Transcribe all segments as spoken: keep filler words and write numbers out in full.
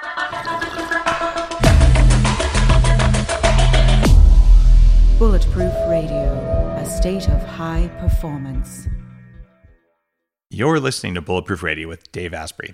Bulletproof Radio, a state of high performance. You're listening to Bulletproof Radio with Dave Asprey.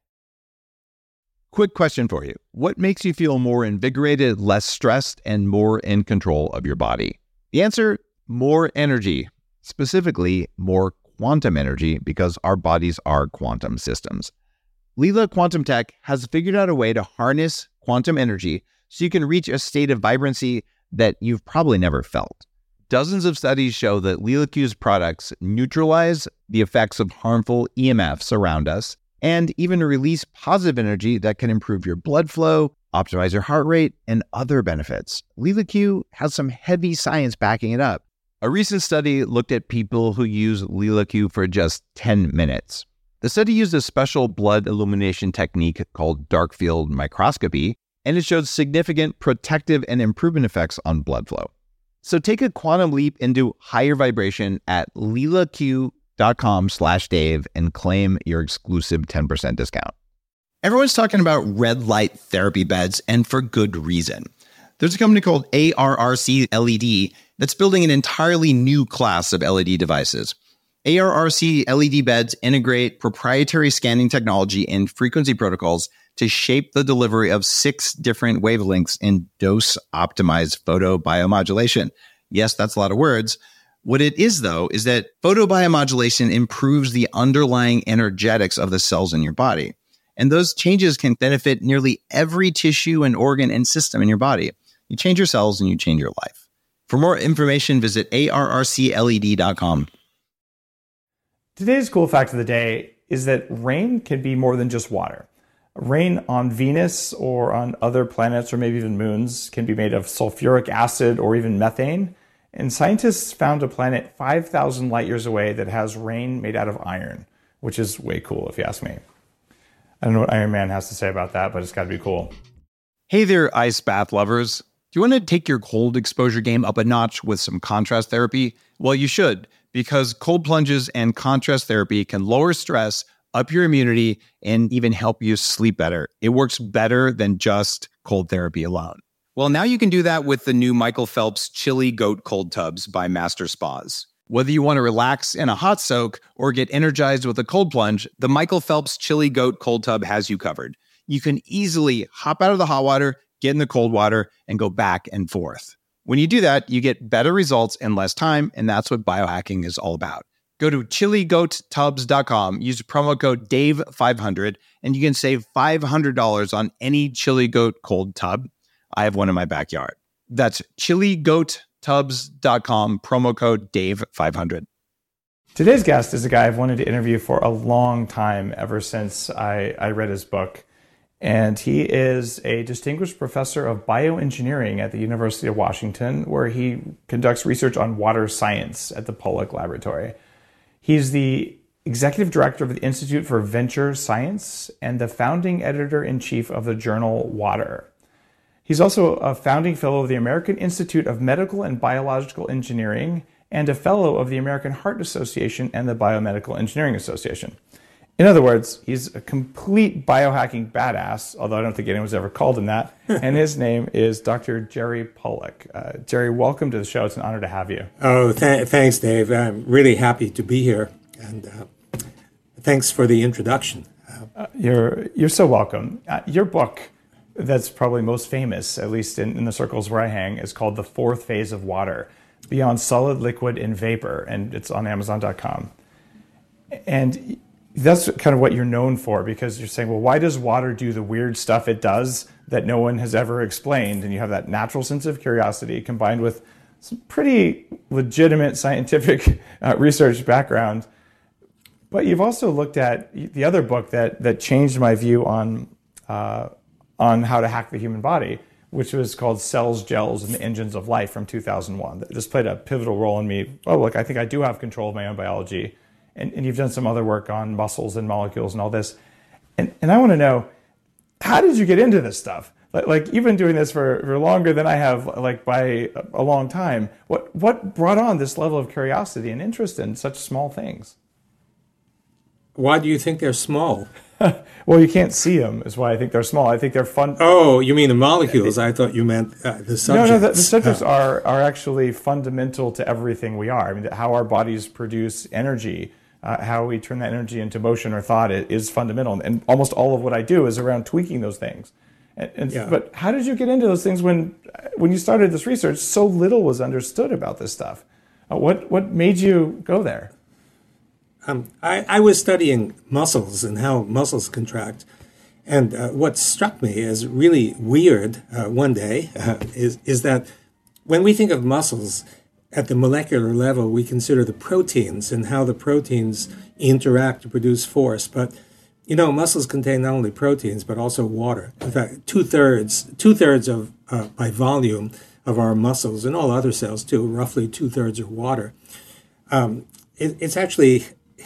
Quick question for you. What makes you feel more invigorated, less stressed, and more in control of your body? The answer, more energy. Specifically, more quantum energy, because our bodies are quantum systems. Leela Quantum Tech has figured out a way to harness quantum energy so you can reach a state of vibrancy that you've probably never felt. Dozens of studies show that LeelaQ's products neutralize the effects of harmful E M Fs around us and even release positive energy that can improve your blood flow, optimize your heart rate, and other benefits. LeelaQ has some heavy science backing it up. A recent study looked at people who use LeelaQ for just ten minutes. The study used a special blood illumination technique called dark field microscopy, and it showed significant protective and improvement effects on blood flow. So take a quantum leap into higher vibration at leelaq.com slash Dave and claim your exclusive ten percent discount. Everyone's talking about red light therapy beds, and for good reason. There's a company called A R R C L E D that's building an entirely new class of L E D devices. A R R C L E D beds integrate proprietary scanning technology and frequency protocols to shape the delivery of six different wavelengths in dose-optimized photobiomodulation. Yes, that's a lot of words. What it is, though, is that photobiomodulation improves the underlying energetics of the cells in your body. And those changes can benefit nearly every tissue and organ and system in your body. You change your cells and you change your life. For more information, visit A R R C L E D dot com. Today's cool fact of the day is that rain can be more than just water. Rain on Venus or on other planets or maybe even moons can be made of sulfuric acid or even methane. And scientists found a planet five thousand light years away that has rain made out of iron, which is way cool if you ask me. I don't know what Iron Man has to say about that, but it's got to be cool. Hey there, ice bath lovers. Do you want to take your cold exposure game up a notch with some contrast therapy? Well, you should, because cold plunges and contrast therapy can lower stress, up your immunity, and even help you sleep better. It works better than just cold therapy alone. Well, now you can do that with the new Michael Phelps Chili Goat Cold Tubs by Master Spas. Whether you want to relax in a hot soak or get energized with a cold plunge, The Michael Phelps Chili Goat Cold Tub has you covered. you can easily hop out of the hot water, get in the cold water, and go back and forth. When you do that, you get better results in less time, and that's what biohacking is all about. Go to chili goat tubs dot com, use promo code Dave five hundred, and you can save five hundred dollars on any Chili Goat cold tub. I have one in my backyard. That's chili goat tubs dot com, promo code Dave five hundred. Today's guest is a guy I've wanted to interview for a long time, ever since I, I read his book. And he is a distinguished professor of bioengineering at the University of Washington, where he conducts research on water science at the Pollack Laboratory. He's the executive director of the Institute for Venture Science and the founding editor-in-chief of the journal Water. He's also a founding fellow of the American Institute of Medical and Biological Engineering and a fellow of the American Heart Association and the Biomedical Engineering Association. In other words, he's a complete biohacking badass, although I don't think anyone's ever called him that. And his name is Doctor Jerry Pollack. Uh, Jerry, welcome to the show. It's an honor to have you. Oh, th- thanks, Dave. I'm really happy to be here. And uh, thanks for the introduction. Uh, you're you're so welcome. Uh, your book that's probably most famous, at least in, in the circles where I hang, is called The Fourth Phase of Water, Beyond Solid, Liquid, and Vapor, and it's on amazon dot com. And that's kind of what you're known for, because you're saying, well, why does water do the weird stuff it does that no one has ever explained? And you have that natural sense of curiosity combined with some pretty legitimate scientific uh, research background. But you've also looked at the other book that that changed my view on uh, on how to hack the human body, which was called Cells, Gels, and the Engines of Life from two thousand one. This played a pivotal role in me. Oh, look, I think I do have control of my own biology. And, and you've done some other work on muscles and molecules and all this. And and I want to know, how did you get into this stuff? Like, like you've been doing this for, for longer than I have, like by a long time. What what brought on this level of curiosity and interest in such small things? Why do you think they're small? Well, you can't see them, is why I think they're small. I think they're fun. Oh, you mean the molecules? I thought you meant uh, the subjects. No, no, the, the subjects uh, are are actually fundamental to everything we are. I mean, how our bodies produce energy, uh, how we turn that energy into motion or thought is fundamental. And almost all of what I do is around tweaking those things. And, and yeah. But how did you get into those things when when you started this research? So little was understood about this stuff. Uh, what what made you go there? Um, I, I was studying muscles and how muscles contract. And uh, what struck me as really weird uh, one day uh, is, is that when we think of muscles at the molecular level, we consider the proteins and how the proteins interact to produce force. But, you know, muscles contain not only proteins, but also water. In fact, two-thirds, two-thirds of, uh, by volume of our muscles and all other cells too, roughly two-thirds are water. Um, it, it's actually...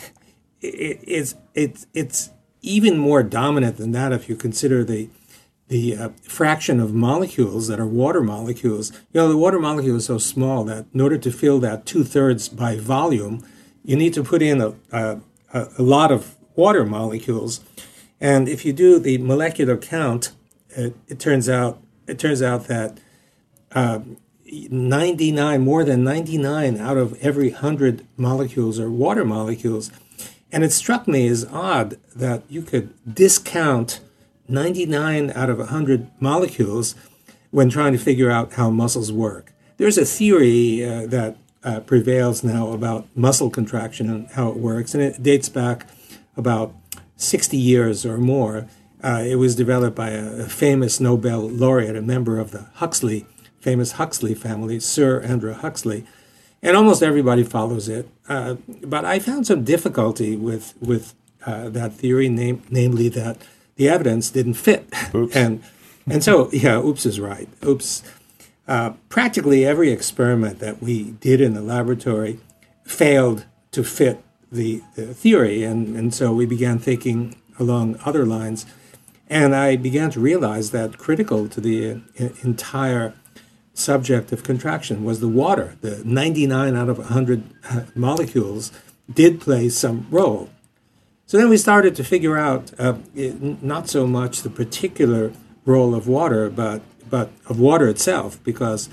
It, it's it's it's even more dominant than that if you consider the the uh, fraction of molecules that are water molecules. You know, the water molecule is so small that in order to fill that two thirds by volume, you need to put in a, a a lot of water molecules. And if you do the molecular count, it, it turns out it turns out that uh, ninety-nine more than ninety-nine out of every hundred molecules are water molecules. And it struck me as odd that you could discount ninety-nine out of one hundred molecules when trying to figure out how muscles work. There's a theory uh, that uh, prevails now about muscle contraction and how it works, and it dates back about sixty years or more. Uh, it was developed by a, a famous Nobel laureate, a member of the Huxley, famous Huxley family, Sir Andrew Huxley. And almost everybody follows it. Uh, but I found some difficulty with with uh, that theory, name, namely that the evidence didn't fit. Oops. And and so, yeah, oops is right. Oops. Uh, practically every experiment that we did in the laboratory failed to fit the, the theory. And, and so we began thinking along other lines. And I began to realize that critical to the uh, entire subject of contraction was the water. The ninety-nine out of one hundred molecules did play some role. So then we started to figure out uh, it, not so much the particular role of water, but but of water itself, because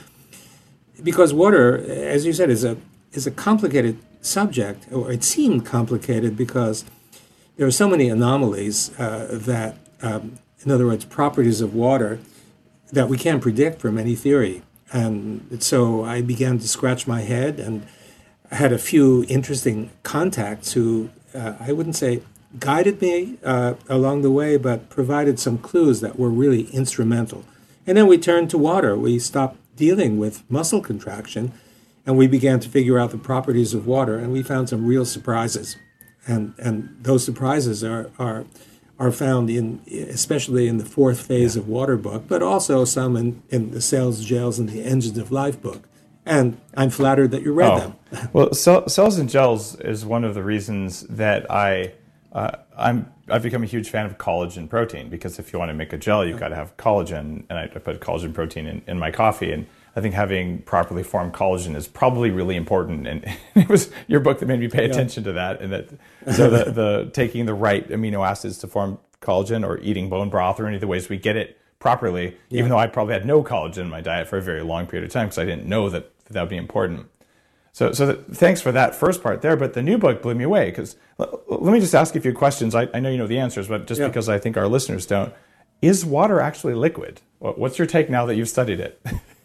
because water, as you said, is a is a complicated subject, or it seemed complicated because there are so many anomalies uh, that, um, in other words, properties of water that we can't predict from any theory. And so I began to scratch my head, and I had a few interesting contacts who, uh, I wouldn't say guided me uh, along the way, but provided some clues that were really instrumental. And then we turned to water. We stopped dealing with muscle contraction, and we began to figure out the properties of water, and we found some real surprises. And and those surprises are are are found in, especially in the fourth phase yeah. of water book, but also some in, in the Cells, Gels, and the Engines of Life book. And I'm flattered that you read oh. them. Well, cell, Cells and Gels is one of the reasons that I, uh, I'm, I've become a huge fan of collagen protein, because if you want to make a gel, you've got to have collagen, and I, I put collagen protein in, in my coffee, and I think having properly formed collagen is probably really important. And it was your book that made me pay attention yeah. to that. And that, so the, the taking the right amino acids to form collagen, or eating bone broth, or any of the ways we get it properly, yeah. even though I probably had no collagen in my diet for a very long period of time, because I didn't know that that would be important. So, so that, thanks for that first part there. But the new book blew me away, because l- let me just ask you a few questions. I, I know you know the answers, but just yeah. because I think our listeners don't. Is water actually liquid? What's your take now that you've studied it?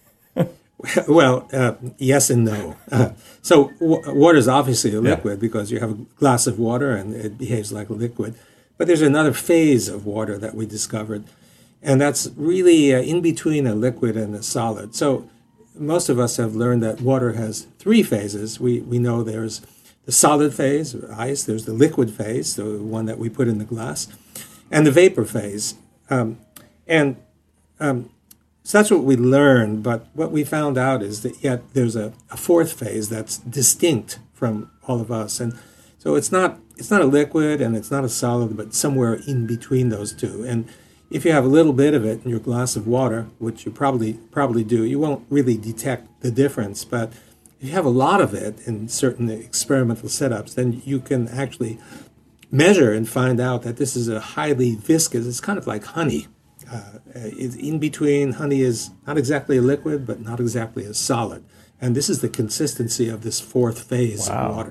Well, uh, yes and no. Uh, so w- water is obviously a liquid, yeah. because you have a glass of water and it behaves like a liquid. But there's another phase of water that we discovered, and that's really uh, in between a liquid and a solid. So most of us have learned that water has three phases. We we know there's the solid phase, ice, there's the liquid phase, the one that we put in the glass, and the vapor phase. Um, and um, So that's what we learned, but what we found out is that yet there's a, a fourth phase that's distinct from all of us. And so it's not it's not a liquid and it's not a solid, but somewhere in between those two. And if you have a little bit of it in your glass of water, which you probably probably do, you won't really detect the difference. But if you have a lot of it in certain experimental setups, then you can actually measure and find out that this is a highly viscous, it's kind of like honey. Uh, it's in between, honey is not exactly a liquid, but not exactly a solid. And this is the consistency of this fourth phase Wow. of water.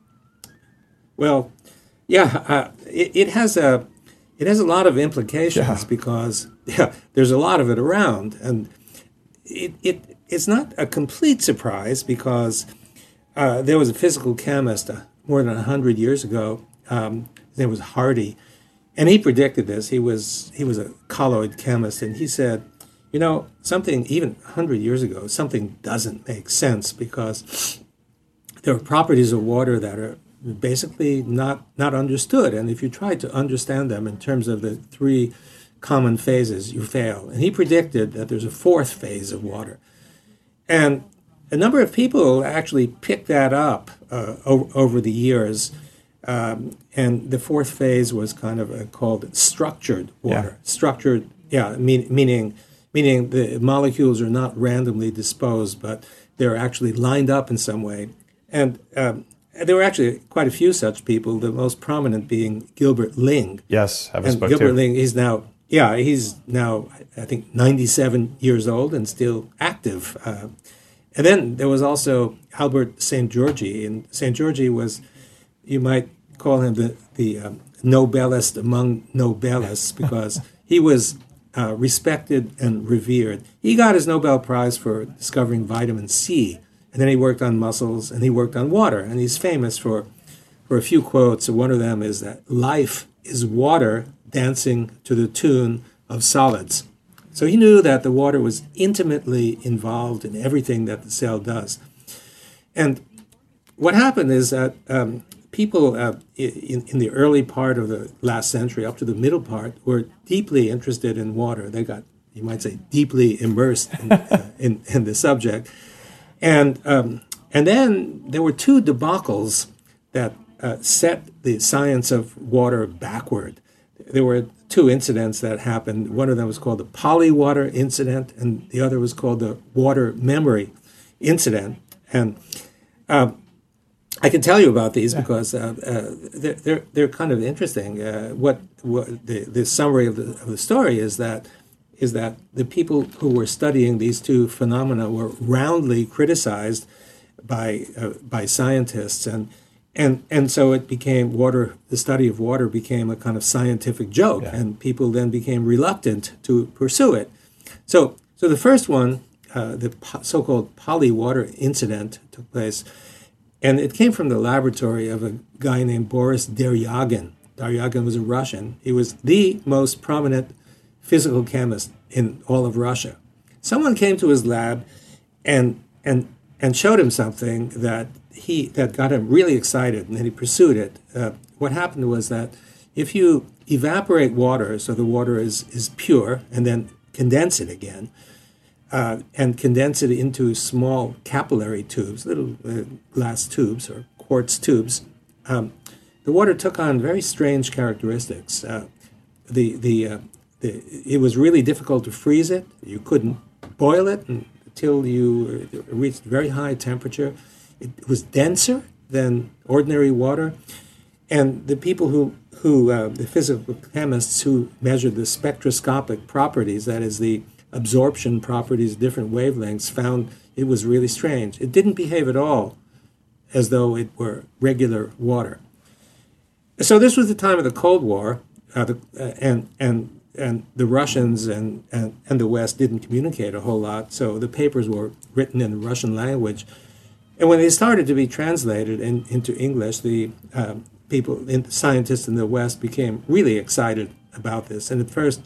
Well, yeah, uh, it, it has a it has a lot of implications Yeah. because yeah, there's a lot of it around, and it it it's not a complete surprise because uh, there was a physical chemist uh, more than a hundred years ago. Um, his name was Hardy, and he predicted this. He was he was a colloid chemist, and he said, you know, something even a hundred years ago, something doesn't make sense because there are properties of water that are basically not not understood, and if you try to understand them in terms of the three common phases, you fail. And he predicted that there's a fourth phase of water, and a number of people actually picked that up uh, over, over the years. Um, and the fourth phase was kind of uh, called structured water. Yeah. Structured, yeah, mean, meaning meaning the molecules are not randomly disposed, but they're actually lined up in some way. And um, there were actually quite a few such people, the most prominent being Gilbert Ling. Yes, have a And spoke Gilbert too. Ling, he's now, yeah, he's now, I think, ninety-seven years old and still active. Uh, and then there was also Albert Saint Georgi. And Saint Georgi was, you might call him the, the um, Nobelist among Nobelists because he was uh, respected and revered. He got his Nobel Prize for discovering vitamin C, and then he worked on muscles and he worked on water. And he's famous for, for a few quotes. One of them is that life is water dancing to the tune of solids. So he knew that the water was intimately involved in everything that the cell does. And what happened is that um, people uh, in, in the early part of the last century, up to the middle part, were deeply interested in water. They got, you might say, deeply immersed in, uh, in, in the subject. And um, and then there were two debacles that uh, set the science of water backward. There were two incidents that happened. One of them was called the polywater incident, and the other was called the water memory incident. And uh, I can tell you about these yeah. because uh, uh, they're, they're they're kind of interesting. Uh, what what the, the summary of the of the story is that is that the people who were studying these two phenomena were roundly criticized by uh, by scientists, and and and so it became water. The study of water became a kind of scientific joke, yeah. and people then became reluctant to pursue it. So so the first one, uh, the po- so-called polywater incident, took place. And it came from the laboratory of a guy named Boris Deryagin. Deryagin was a Russian. He was the most prominent physical chemist in all of Russia. Someone came to his lab and and and showed him something that he that got him really excited, and then he pursued it. Uh, what happened was that if you evaporate water, so the water is is pure, and then condense it again, Uh, and condense it into small capillary tubes, little uh, glass tubes or quartz tubes, um, the water took on very strange characteristics. Uh, the the, uh, the it was really difficult to freeze it. You couldn't boil it until you reached very high temperature. It was denser than ordinary water, and the people who who uh, the physical chemists who measured the spectroscopic properties, that is the absorption properties, different wavelengths, found it was really strange. It didn't behave at all as though it were regular water. So this was the time of the Cold War, uh, the, uh, and and and the Russians and, and, and the West didn't communicate a whole lot, so the papers were written in the Russian language. And when they started to be translated in, into English, the uh, people, in, scientists in the West became really excited about this. And at first,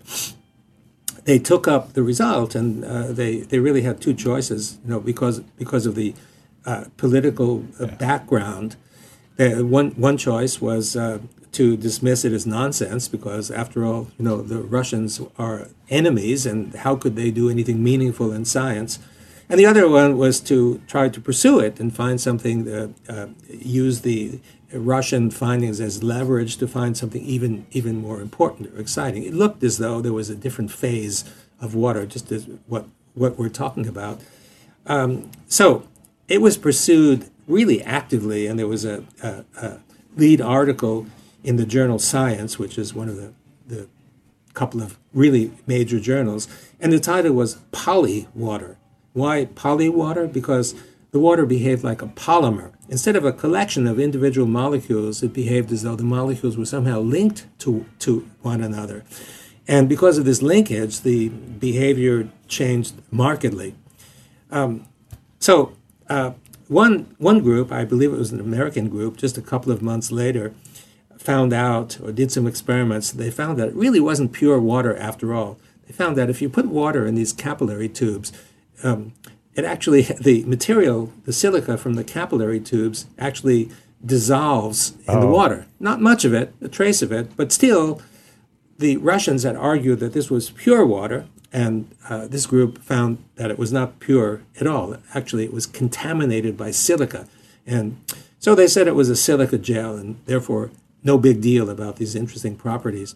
they took up the result, and uh, they they really had two choices, you know, because because of the uh, political uh, background. The, one one choice was uh, to dismiss it as nonsense, because after all, you know, the Russians are enemies, and how could they do anything meaningful in science? And the other one was to try to pursue it and find something that uh, use the Russian findings as leverage to find something even even more important or exciting. It looked as though there was a different phase of water, just as what what we're talking about. Um, so it was pursued really actively, and there was a, a, a lead article in the journal Science, which is one of the, the couple of really major journals, and the title was Poly Water. Why poly water? Because the water behaved like a polymer. Instead of a collection of individual molecules, it behaved as though the molecules were somehow linked to, to one another. And because of this linkage, the behavior changed markedly. Um, so uh, one, one group, I believe it was an American group, just a couple of months later, found out, or did some experiments, they found that it really wasn't pure water after all. They found that if you put water in these capillary tubes, um, it actually, the material, the silica from the capillary tubes actually dissolves in oh. the water. Not much of it, a trace of it, but still, the Russians had argued that this was pure water, and uh, this group found that it was not pure at all. Actually, it was contaminated by silica. And so they said it was a silica gel, and therefore no big deal about these interesting properties.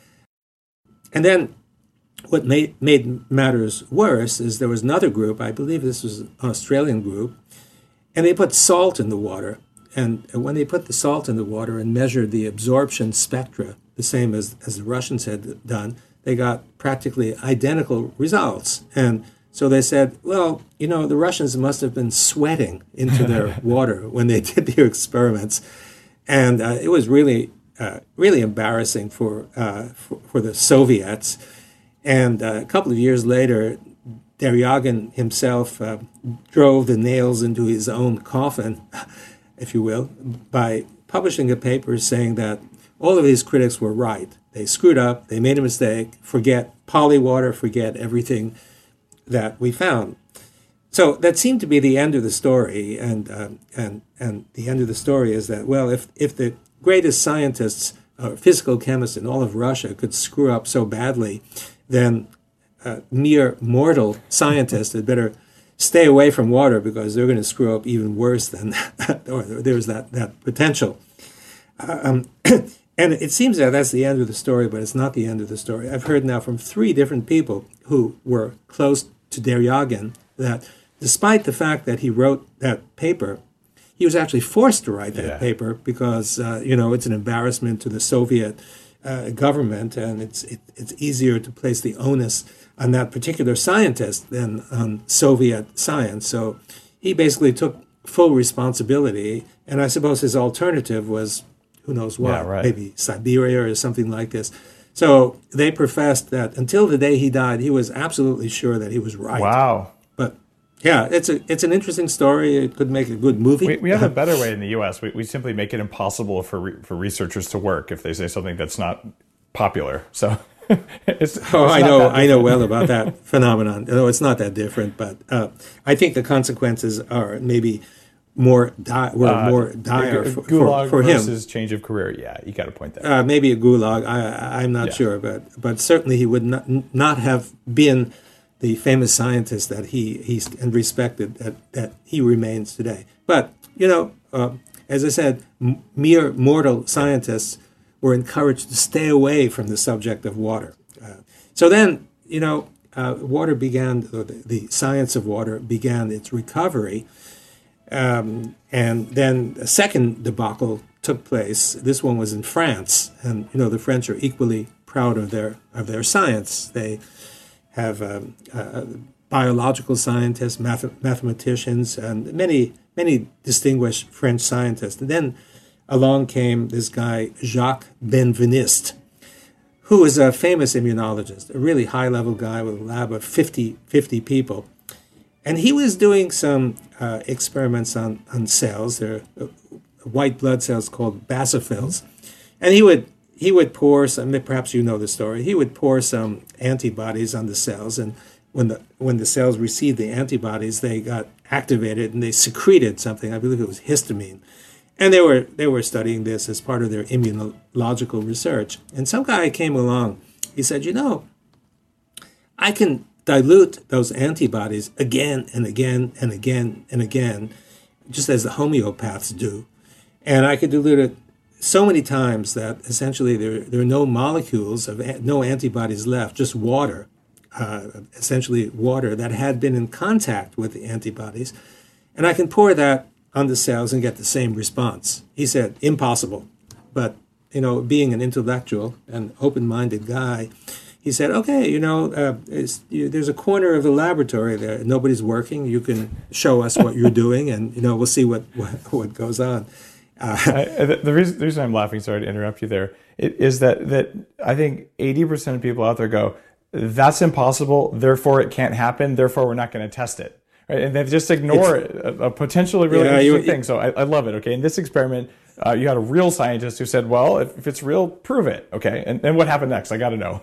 And then what made, made matters worse is there was another group, I believe this was an Australian group, and they put salt in the water. And when they put the salt in the water and measured the absorption spectra, the same as, as the Russians had done, they got practically identical results. And so they said, well, you know, the Russians must have been sweating into their water when they did their experiments. And uh, it was really, uh, really embarrassing for, uh, for, for the Soviets. And uh, a couple of years later, Deryagin himself uh, drove the nails into his own coffin, if you will, by publishing a paper saying that all of his critics were right. They screwed up, they made a mistake, forget poly water, forget everything that we found. So that seemed to be the end of the story, and uh, and and the end of the story is that, well, if if the greatest scientists, uh, physical chemists in all of Russia could screw up so badly, then uh, mere mortal scientists had better stay away from water because they're going to screw up even worse than that, or there's that, that potential. Um, and it seems that that's the end of the story, but it's not the end of the story. I've heard now from three different people who were close to Deryagin that despite the fact that he wrote that paper, he was actually forced to write that yeah. paper because, uh, you know, it's an embarrassment to the Soviet uh, government, and it's it, it's easier to place the onus on that particular scientist than on Soviet science. So he basically took full responsibility, and I suppose his alternative was, who knows what, yeah, right. maybe Siberia or something like this. So they professed that until the day he died, he was absolutely sure that he was right. Wow. But yeah, it's a it's an interesting story. It could make a good movie. We, we have a better way in the U S. We, we simply make it impossible for re, for researchers to work if they say something that's not popular. So it's, oh, it's I know I know well about that phenomenon. No, it's not that different, but uh, I think the consequences are maybe more di- were uh, more dire g- for, gulag for, for him. Versus change of career. Yeah, you got to point that. Uh, maybe a gulag. I, I'm not yeah. sure, but but certainly he would not not have been the famous scientist that he he and respected that, that he remains today. But you know, uh, as I said, m- mere mortal scientists were encouraged to stay away from the subject of water. Uh, so then, you know, uh, water began. The, the science of water began its recovery. Um, and then a second debacle took place. This one was in France, and you know the French are equally proud of their of their science. They have um, uh, biological scientists, math- mathematicians, and many many distinguished French scientists. And then along came this guy Jacques Benveniste, who was a famous immunologist, a really high level guy with a lab of fifty, fifty people. And he was doing some uh, experiments on, on cells. They're uh, white blood cells called basophils. And he would he would pour some, perhaps you know the story, he would pour some antibodies on the cells. And when the when the cells received the antibodies, they got activated and they secreted something. I believe it was histamine. And they were they were studying this as part of their immunological research. And some guy came along. He said, you know, I can dilute those antibodies again and again and again and again, just as the homeopaths do. And I could dilute it so many times that essentially there, there are no molecules of no antibodies left, just water, uh, essentially water that had been in contact with the antibodies. And I can pour that on the cells and get the same response. He said, impossible. But you know, being an intellectual and open-minded guy, he said, okay, you know, uh, it's, you, there's a corner of the laboratory there. Nobody's working. You can show us what you're doing, and, you know, we'll see what, what, what goes on. Uh, I, the, the, reason, the reason I'm laughing, sorry to interrupt you there, it, is that, that I think eighty percent of people out there go, that's impossible, therefore it can't happen, therefore we're not going to test it. Right? And they just ignore a, a potentially really yeah, interesting you, thing. So I, I love it. Okay, in this experiment, uh, you had a real scientist who said, well, if, if it's real, prove it. Okay, and, and what happened next? I got to know.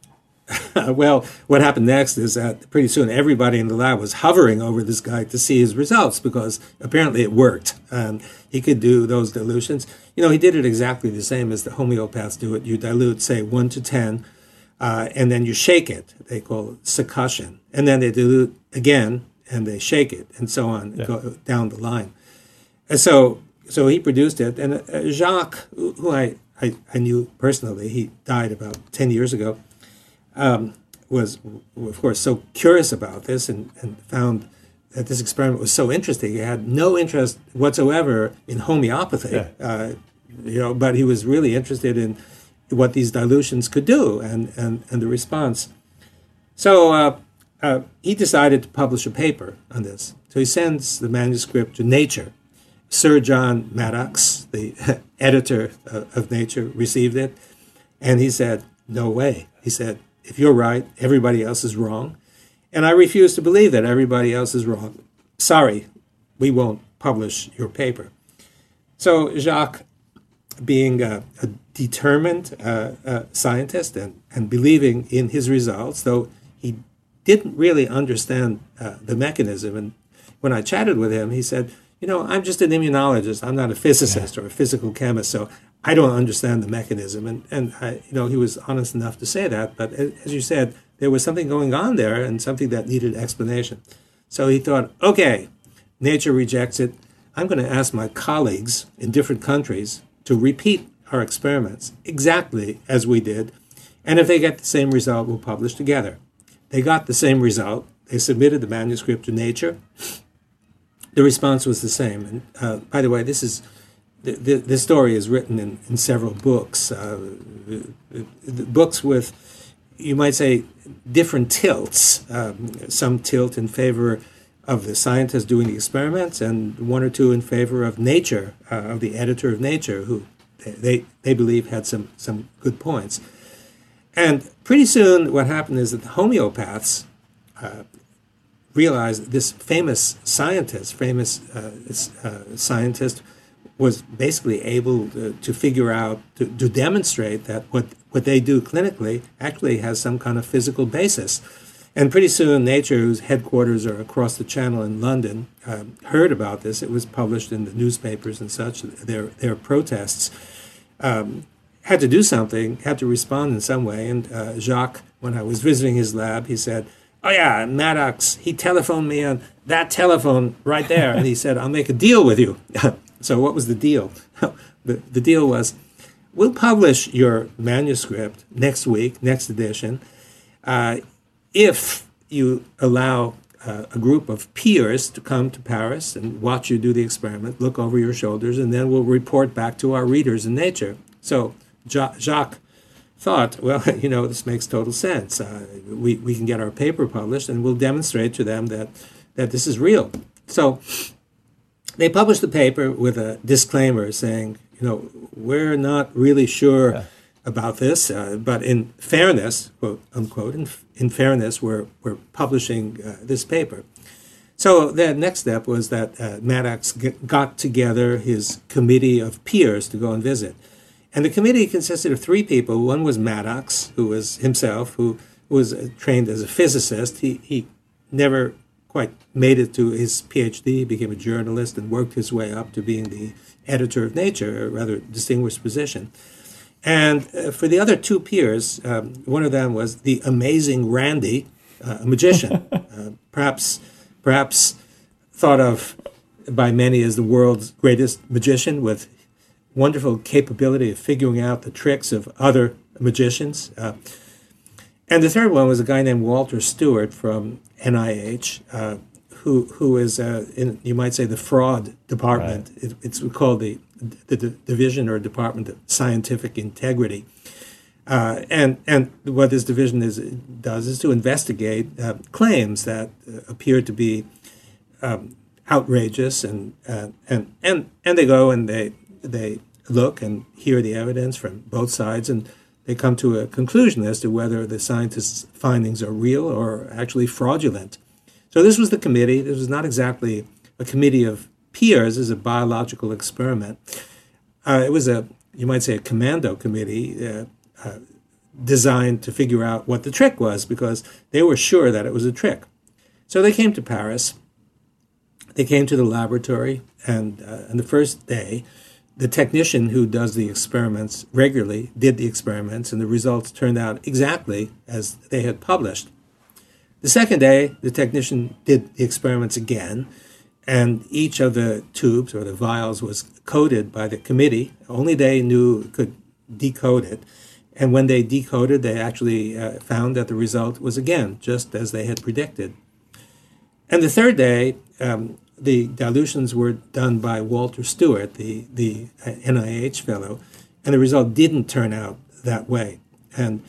Well, what happened next is that pretty soon everybody in the lab was hovering over this guy to see his results, because apparently it worked. Um, he could do those dilutions. You know, he did it exactly the same as the homeopaths do it. You dilute, say, one to ten, uh, and then you shake it. They call it succussion. And then they dilute again, and they shake it, and so on, yeah. Go down the line. And so so he produced it. And uh, Jacques, who I, I, I knew personally, he died about ten years ago, Um, was, of course, so curious about this and, and found that this experiment was so interesting. He had no interest whatsoever in homeopathy, yeah. uh, you know, but he was really interested in what these dilutions could do and, and, and the response. So uh, uh, he decided to publish a paper on this. So he sends the manuscript to Nature. Sir John Maddox, the editor of, of Nature, received it, and he said, no way. He said, if you're right, everybody else is wrong. And I refuse to believe that everybody else is wrong. Sorry, we won't publish your paper. So Jacques, being a, a determined uh, uh, scientist and, and believing in his results, though he didn't really understand uh, the mechanism. And when I chatted with him, he said, you know, I'm just an immunologist. I'm not a physicist or a physical chemist, so I don't understand the mechanism. And, and I, you know, he was honest enough to say that. But as you said, there was something going on there and something that needed explanation. So he thought, okay, Nature rejects it. I'm going to ask my colleagues in different countries to repeat our experiments exactly as we did. And if they get the same result, we'll publish together. They got the same result. They submitted the manuscript to Nature. The response was the same. And uh, by the way, this is the, the, this story is written in, in several books, uh, books with, you might say, different tilts. Um, some tilt in favor of the scientist doing the experiments, and one or two in favor of Nature, uh, of the editor of Nature, who they they believe had some some good points. And pretty soon, what happened is that the homeopaths uh, realized this famous scientist, famous uh, uh, scientist, was basically able to, to figure out, to, to demonstrate that what, what they do clinically actually has some kind of physical basis. And pretty soon, Nature, whose headquarters are across the channel in London, uh, heard about this. It was published in the newspapers and such, their, their protests. Um, had to do something, had to respond in some way. And uh, Jacques, when I was visiting his lab, he said, oh yeah, Maddox, he telephoned me on that telephone right there. And he said, I'll make a deal with you. So what was the deal? the, the deal was, we'll publish your manuscript next week, next edition, uh, if you allow uh, a group of peers to come to Paris and watch you do the experiment, look over your shoulders, and then we'll report back to our readers in Nature. So ja- Jacques thought, well, you know, this makes total sense. Uh, we, we can get our paper published, and we'll demonstrate to them that, that this is real. So they published the paper with a disclaimer saying, you know, we're not really sure yeah. about this, uh, but in fairness, quote unquote, in, in fairness, we're, we're publishing uh, this paper. So the next step was that uh, Maddox get, got together his committee of peers to go and visit. And the committee consisted of three people. One was Maddox, who was himself, who was trained as a physicist. He, he never quite made it to his PhD, he became a journalist and worked his way up to being the editor of Nature, a rather distinguished position. And uh, for the other two peers, um, one of them was the amazing Randy, uh, a magician, uh, perhaps perhaps thought of by many as the world's greatest magician, with wonderful capability of figuring out the tricks of other magicians. Uh, and the third one was a guy named Walter Stewart from N I H, uh, who who is uh, in, you might say, the fraud department. Right. It, it's called the, the the division or department of scientific integrity. Uh, and and what this division is does is to investigate uh, claims that uh, appear to be um, outrageous, and uh, and and and they go and they they look and hear the evidence from both sides, and they come to a conclusion as to whether the scientists' findings are real or actually fraudulent. So this was the committee. This was not exactly a committee of peers. This is a biological experiment. Uh, it was a, you might say, a commando committee uh, uh, designed to figure out what the trick was, because they were sure that it was a trick. So they came to Paris. They came to the laboratory, and uh, on the first day, the technician who does the experiments regularly did the experiments, and the results turned out exactly as they had published. The second day, the technician did the experiments again, and each of the tubes or the vials was coded by the committee. Only they knew could decode it. And when they decoded, they actually uh, found that the result was, again, just as they had predicted. And the third day, um, the dilutions were done by Walter Stewart, the, the N I H fellow, and the result didn't turn out that way. And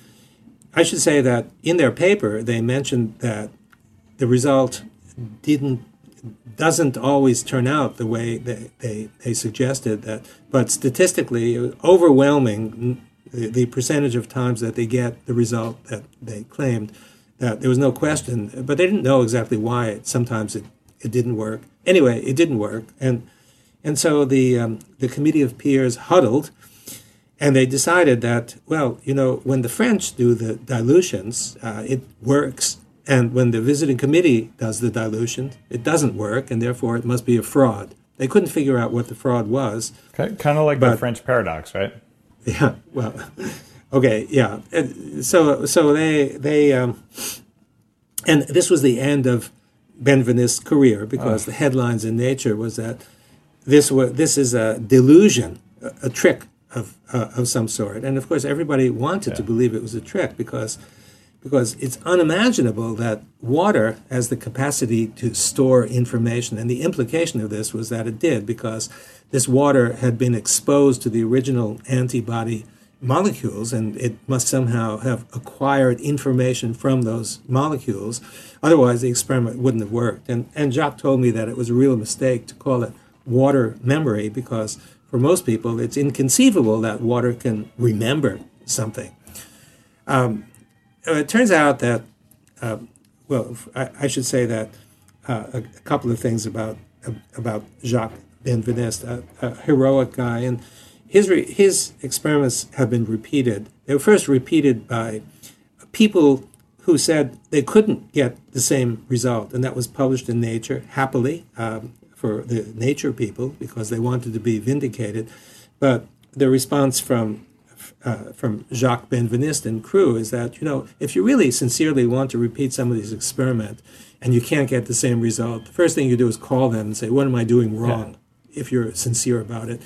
I should say that in their paper, they mentioned that the result didn't doesn't always turn out the way they, they, they suggested, that, but statistically, overwhelming the, the percentage of times that they get the result that they claimed, that there was no question, but they didn't know exactly why it, sometimes it, it didn't work. Anyway, it didn't work, and and so the um, the committee of peers huddled, and they decided that, well, you know, when the French do the dilutions, uh, it works, and when the visiting committee does the dilution, it doesn't work, and therefore it must be a fraud. They couldn't figure out what the fraud was. Kind of like but, the French paradox, right? Yeah. Well, okay. Yeah. So so they they um, and this was the end of Benvenist's career, because oh. the headlines in Nature was that this was this is a delusion, a, a trick of uh, of some sort, and of course everybody wanted yeah. to believe it was a trick, because because it's unimaginable that water has the capacity to store information, and the implication of this was that it did, because this water had been exposed to the original antibody molecules, and it must somehow have acquired information from those molecules. Otherwise, the experiment wouldn't have worked. And, and Jacques told me that it was a real mistake to call it water memory, because for most people, it's inconceivable that water can remember something. Um, it turns out that, uh, well, I, I should say that uh, a, a couple of things about about Jacques Benveniste, a, a heroic guy, and His re- his experiments have been repeated. They were first repeated by people who said they couldn't get the same result, and that was published in Nature, happily, um, for the Nature people, because they wanted to be vindicated. But the response from uh, from Jacques Benveniste and crew is that, you know, if you really sincerely want to repeat some of these experiments and you can't get the same result, the first thing you do is call them and say, what am I doing wrong, yeah. if you're sincere about it.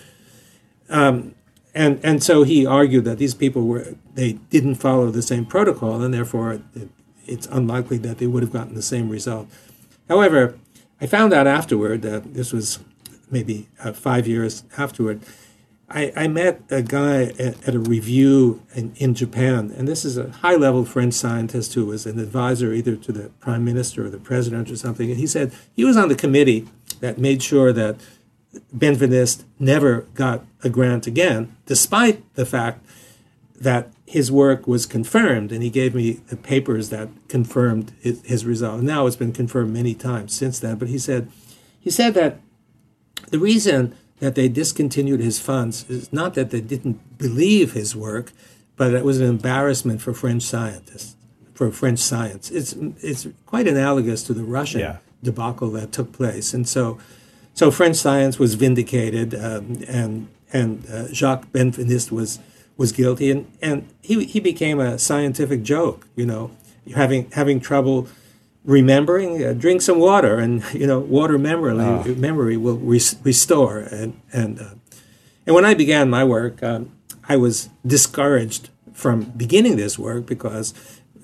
Um, and and so he argued that these people were they didn't follow the same protocol, and therefore it, it's unlikely that they would have gotten the same result. However, I found out afterward that this was maybe uh, five years afterward. I, I met a guy at, at a review in, in Japan, and this is a high-level French scientist who was an advisor either to the prime minister or the president or something. And he said he was on the committee that made sure that Benveniste never got a grant again, despite the fact that his work was confirmed, and he gave me the papers that confirmed his, his result. Now it's been confirmed many times since then, but he said he said that the reason that they discontinued his funds is not that they didn't believe his work, but it was an embarrassment for French scientists, for French science. It's it's quite analogous to the Russian yeah. debacle that took place, and so. So French science was vindicated, um, and and uh, Jacques Benveniste was was guilty, and, and he he became a scientific joke. You know, having having trouble remembering, uh, drink some water, and you know, water memory oh. memory will re- restore. And and uh, and when I began my work, um, I was discouraged from beginning this work because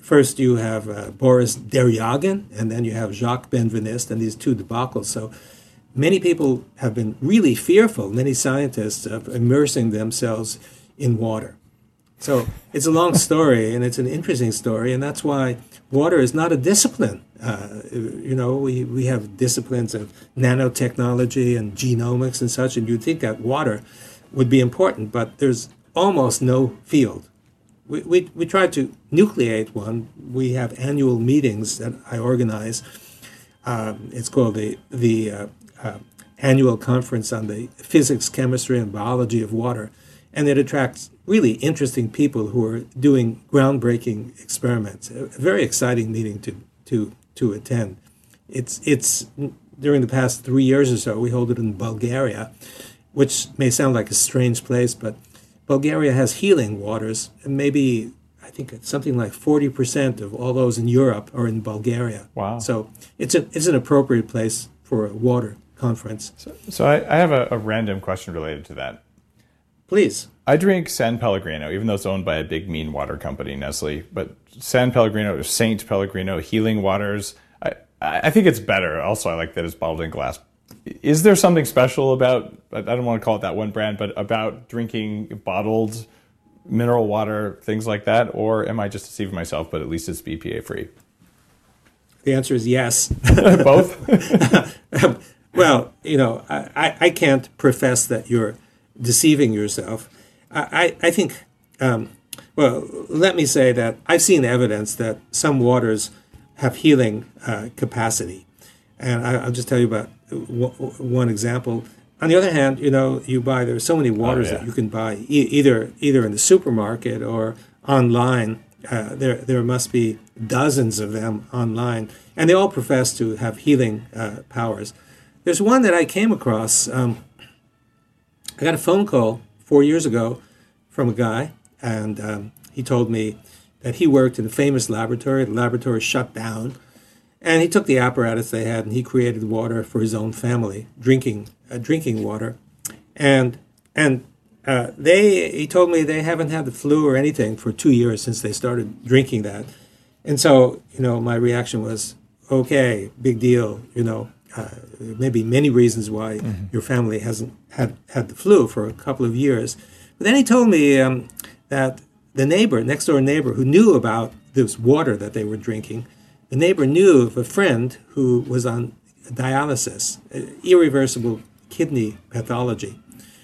first you have uh, Boris Deryagin, and then you have Jacques Benveniste, and these two debacles. So many people have been really fearful, many scientists, of immersing themselves in water. So it's a long story, and it's an interesting story, and that's why water is not a discipline. Uh, you know, we, we have disciplines of nanotechnology and genomics and such, and you'd think that water would be important, but there's almost no field. We, we, we try to nucleate one. We have annual meetings that I organize. Um, it's called the, the uh, uh, Annual Conference on the Physics, Chemistry, and Biology of Water, and it attracts really interesting people who are doing groundbreaking experiments. A very exciting meeting to to to attend. It's it's during the past three years or so, we hold it in Bulgaria, which may sound like a strange place, but Bulgaria has healing waters, and maybe I think it's something like forty percent of all those in Europe are in Bulgaria. Wow! So it's a it's an appropriate place for a water conference. So, so I, I have a, a random question related to that. Please. I drink San Pellegrino, even though it's owned by a big mean water company, Nestle. But San Pellegrino or Saint Pellegrino healing waters, I, I think it's better. Also, I like that it's bottled in glass. Is there something special about, I don't want to call it that one brand, but about drinking bottled mineral water, things like that? Or am I just deceiving myself, but at least it's B P A free? The answer is yes. Both? Well, you know, I, I can't profess that you're deceiving yourself. I, I think, um, well, let me say that I've seen evidence that some waters have healing uh, capacity. And I, I'll just tell you about w- one example. On the other hand, you know, you buy, there are so many waters oh, yeah. that you can buy e- either either in the supermarket or online. Uh, there there must be dozens of them online. And they all profess to have healing uh, powers. There's one that I came across. Um, I got a phone call four years ago from a guy, and um, he told me that he worked in a famous laboratory. The laboratory shut down, and he took the apparatus they had, and he created water for his own family, drinking uh, drinking water. And and uh, they he told me they haven't had the flu or anything for two years since they started drinking that. And so, you know, my reaction was, okay, big deal, you know. Uh, there may be many reasons why mm-hmm. your family hasn't had, had the flu for a couple of years. But then he told me um, that the neighbor, next door neighbor, who knew about this water that they were drinking, the neighbor knew of a friend who was on dialysis, irreversible kidney pathology.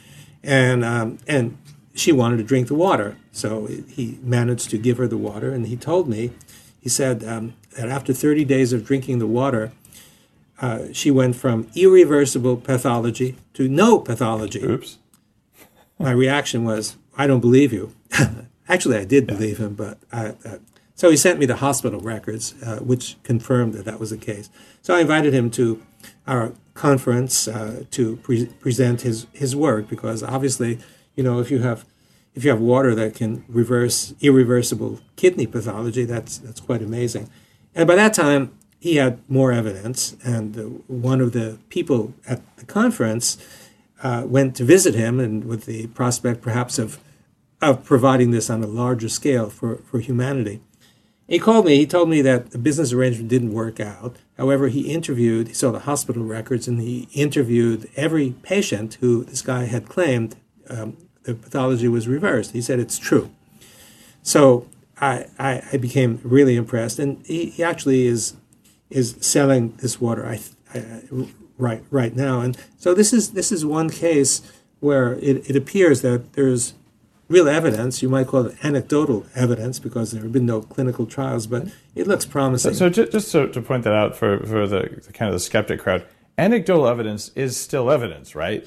And um, and she wanted to drink the water. So he managed to give her the water. And he told me, he said um, that after thirty days of drinking the water, Uh, she went from irreversible pathology to no pathology. Oops. My reaction was, I don't believe you. Actually, I did believe him, but I, uh, so he sent me the hospital records, uh, which confirmed that that was the case. So I invited him to our conference uh, to pre- present his, his work, because obviously, you know, if you have if you have water that can reverse irreversible kidney pathology, that's that's quite amazing. And by that time, he had more evidence, and uh, one of the people at the conference uh, went to visit him, and with the prospect perhaps of of providing this on a larger scale for, for humanity. He called me, he told me that the business arrangement didn't work out. However, he interviewed, he saw the hospital records, and he interviewed every patient who this guy had claimed um, the pathology was reversed. He said, it's true. So I, I, I became really impressed, and he, he actually is is selling this water I, I, right right now. And so this is this is one case where it, it appears that there's real evidence. You might call it anecdotal evidence, because there have been no clinical trials, but it looks promising. So, so just, just to, to point that out for, for the, the kind of the skeptic crowd, anecdotal evidence is still evidence, right?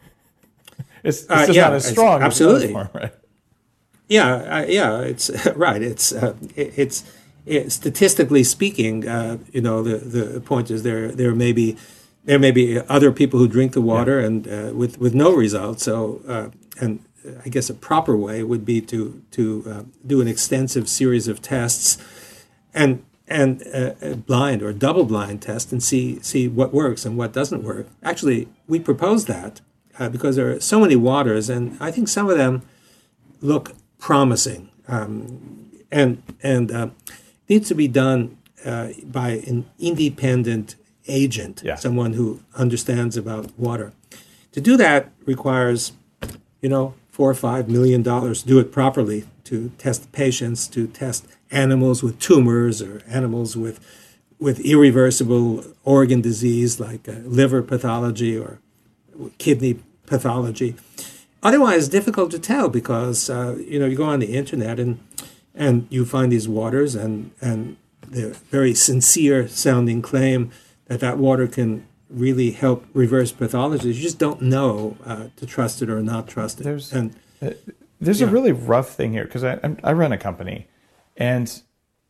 It's, it's just uh, yeah, not as strong. Absolutely. As form, right? Yeah, uh, yeah, it's right. It's uh, it, it's. It, statistically speaking, uh, you know, the, the point is there there may be there may be other people who drink the water yeah. and uh, with with no results. So, uh, and I guess a proper way would be to to uh, do an extensive series of tests, and and uh, a blind or double blind test, and see see what works and what doesn't work. Actually, we propose that uh, because there are so many waters, and I think some of them look promising, um, and and. Uh, needs to be done uh, by an independent agent, Yeah. someone who understands about water. To do that requires, you know, four or five million dollars to do it properly, to test patients, to test animals with tumors or animals with with irreversible organ disease like uh, liver pathology or kidney pathology. Otherwise, it's difficult to tell because uh, you know you go on the internet and and you find these waters and and the very sincere sounding claim that that water can really help reverse pathology. You just don't know uh, to trust it or not trust it. There's and there's yeah. a really rough thing here because I I'm- I run a company, and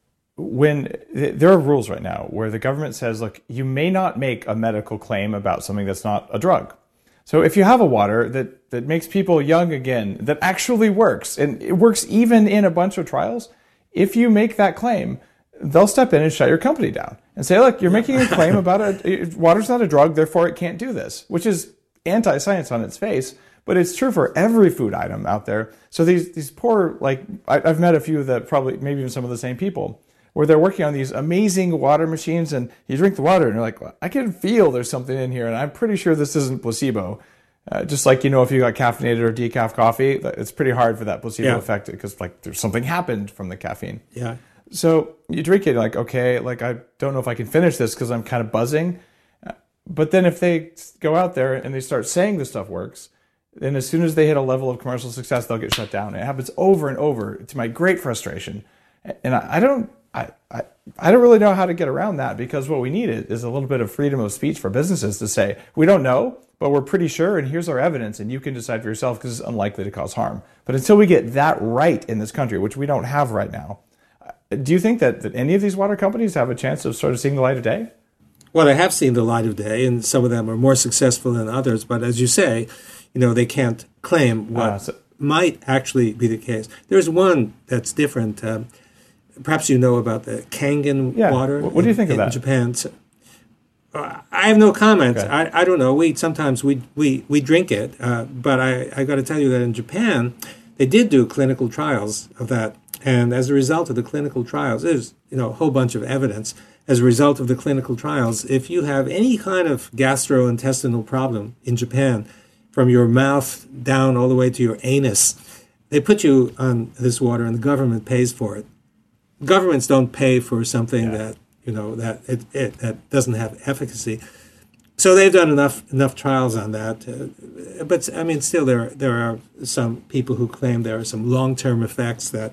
when there are rules right now where the government says, look, you may not make a medical claim about something that's not a drug. So if you have a water that, that makes people young again, that actually works, and it works even in a bunch of trials, if you make that claim, they'll step in and shut your company down and say, look, you're making a claim about it. Water's not a drug, therefore it can't do this, which is anti-science on its face, but it's true for every food item out there. So these, these poor, like, I, I've met a few that probably, maybe even some of the same people, where they're working on these amazing water machines, and you drink the water and you're like, well, I can feel there's something in here, and I'm pretty sure this isn't placebo. Uh, just like, you know, if you got caffeinated or decaf coffee, it's pretty hard for that placebo Yeah. effect because, like, there's something happened from the caffeine. yeah. So you drink it, you're like, okay, like, I don't know if I can finish this because I'm kind of buzzing. Uh, But then if they go out there and they start saying this stuff works, then as soon as they hit a level of commercial success, they'll get shut down. It happens over and over to my great frustration. And I, I don't, I, I, I don't really know how to get around that, because what we need is a little bit of freedom of speech for businesses to say, we don't know, but we're pretty sure, and here's our evidence, and you can decide for yourself because it's unlikely to cause harm. But until we get that right in this country, which we don't have right now, do you think that, that any of these water companies have a chance of sort of seeing the light of day? Well, they have seen the light of day, and some of them are more successful than others. But as you say, you know, they can't claim what Ah, so- might actually be the case. There's one that's different. Um, perhaps you know about the Kangen Yeah. water. What- what do you in- think of in that? Japan. So, uh, I have no comment. Okay. I, I don't know. We sometimes we we, we drink it, uh, but I, I got to tell you that in Japan, they did do clinical trials of that, and as a result of the clinical trials, there's you know a whole bunch of evidence. As a result of the clinical trials, if you have any kind of gastrointestinal problem in Japan, from your mouth down all the way to your anus, they put you on this water, and the government pays for it. Governments don't pay for something Yeah. that you know that it, it that doesn't have efficacy. So they've done enough enough trials on that. Uh, but I mean, still, there there are some people who claim there are some long term effects that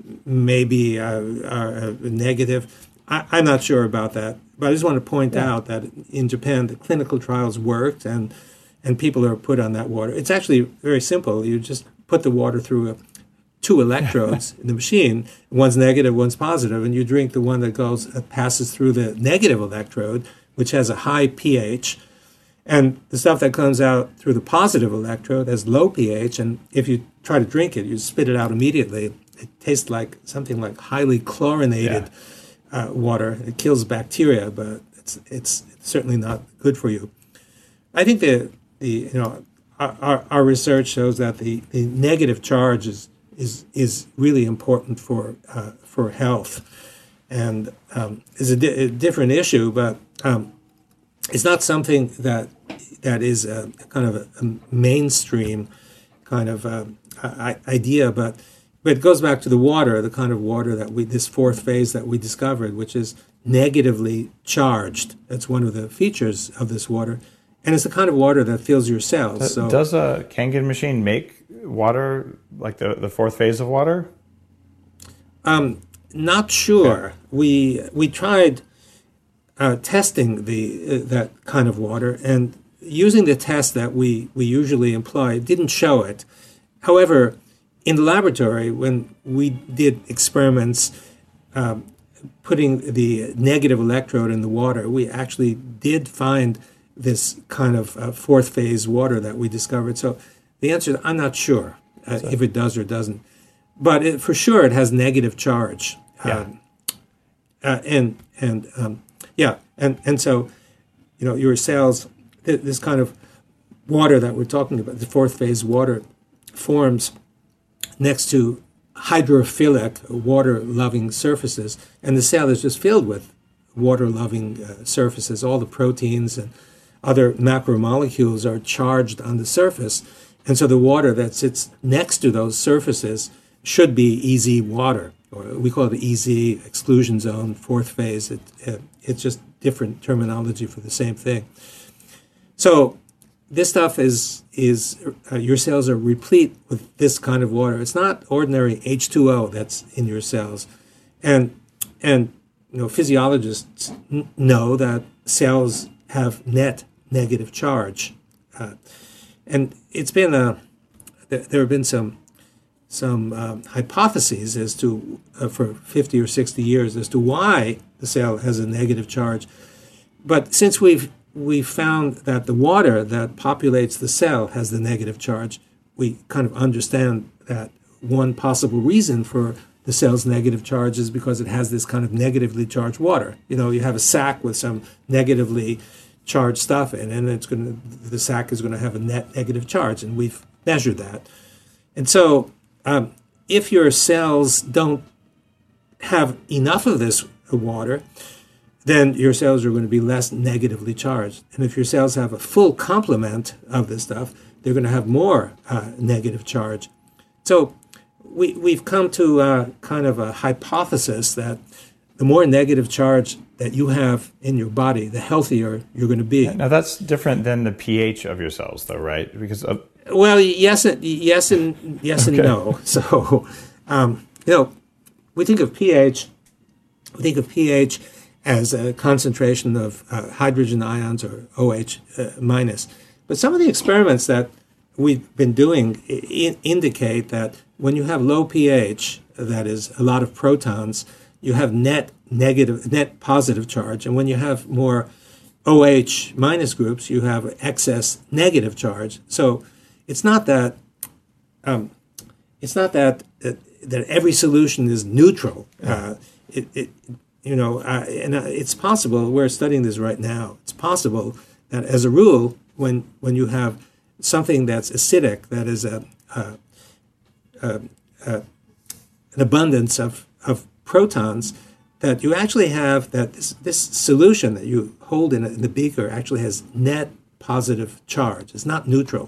maybe uh, are uh, negative. I, I'm not sure about that, but I just want to point Yeah. out that in Japan, the clinical trials worked, and and people are put on that water. It's actually very simple. You just put the water through a, two electrodes in the machine. One's negative, one's positive, and you drink the one that goes that passes through the negative electrode, which has a high pH, and the stuff that comes out through the positive electrode has low pH. And if you try to drink it, you spit it out immediately. It tastes like something like highly chlorinated. Yeah. Uh, water. It kills bacteria, but it's, it's it's certainly not good for you. I think the the you know our, our, our research shows that the, the negative charge is is is really important for uh, for health, and um, is a, di- a different issue, but um, it's not something that that is a kind of a, a mainstream kind of um, I- idea, but. But it goes back to the water, the kind of water that we, this fourth phase that we discovered, which is negatively charged. That's one of the features of this water. And it's the kind of water that fills your cells. Does, So, does a Kangen machine make water, like the, the fourth phase of water? um, not sure. We we tried uh, testing the uh, that kind of water, and using the test that we, we usually employ, it didn't show it. However, in the laboratory, when we did experiments um, putting the negative electrode in the water, we actually did find this kind of uh, fourth phase water that we discovered. So the answer is I'm not sure uh, if it does or doesn't. But it, for sure, it has negative charge. Yeah. Um, uh, and and um, yeah, and, and so, you know, your cells, th- this kind of water that we're talking about, the fourth phase water, forms next to hydrophilic, water-loving surfaces, and the cell is just filled with water-loving uh, surfaces. All the proteins and other macromolecules are charged on the surface, and so the water that sits next to those surfaces should be E Z water, or we call it the E Z, exclusion zone, fourth phase. It, it, it's just different terminology for the same thing. So this stuff is, is uh, your cells are replete with this kind of water. It's not ordinary H two O that's in your cells. And, and you know, physiologists n- know that cells have net negative charge. Uh, and it's been, a, there, there have been some some um, hypotheses as to, uh, for fifty or sixty years, as to why the cell has a negative charge. But since we've we found that the water that populates the cell has the negative charge, we kind of understand that one possible reason for the cell's negative charge is because it has this kind of negatively charged water. You know, you have a sack with some negatively charged stuff in it, and it's going to, the sack is going to have a net negative charge, and we've measured that. And so um, if your cells don't have enough of this water, then your cells are going to be less negatively charged. And if your cells have a full complement of this stuff, they're going to have more uh, negative charge. So we, we've come to a kind of a hypothesis that the more negative charge that you have in your body, the healthier you're going to be. Now that's different than the pH of your cells, though, right? Because of... well, yes, and yes, and yes okay. and no. So, um, you know, we think of pH. We think of pH as a concentration of uh, hydrogen ions, or OH uh, minus. But some of the experiments that we've been doing I- indicate that when you have low pH, that is a lot of protons, you have net negative, net positive charge. And when you have more OH minus groups, you have excess negative charge. So it's not that um, it's not that uh, that every solution is neutral. Uh, it, it You know, uh, and uh, it's possible, we're studying this right now, it's possible that as a rule, when when you have something that's acidic, that is a, a, a, a an abundance of, of protons, that you actually have, that this, this solution that you hold in, a, in the beaker actually has net positive charge. It's not neutral.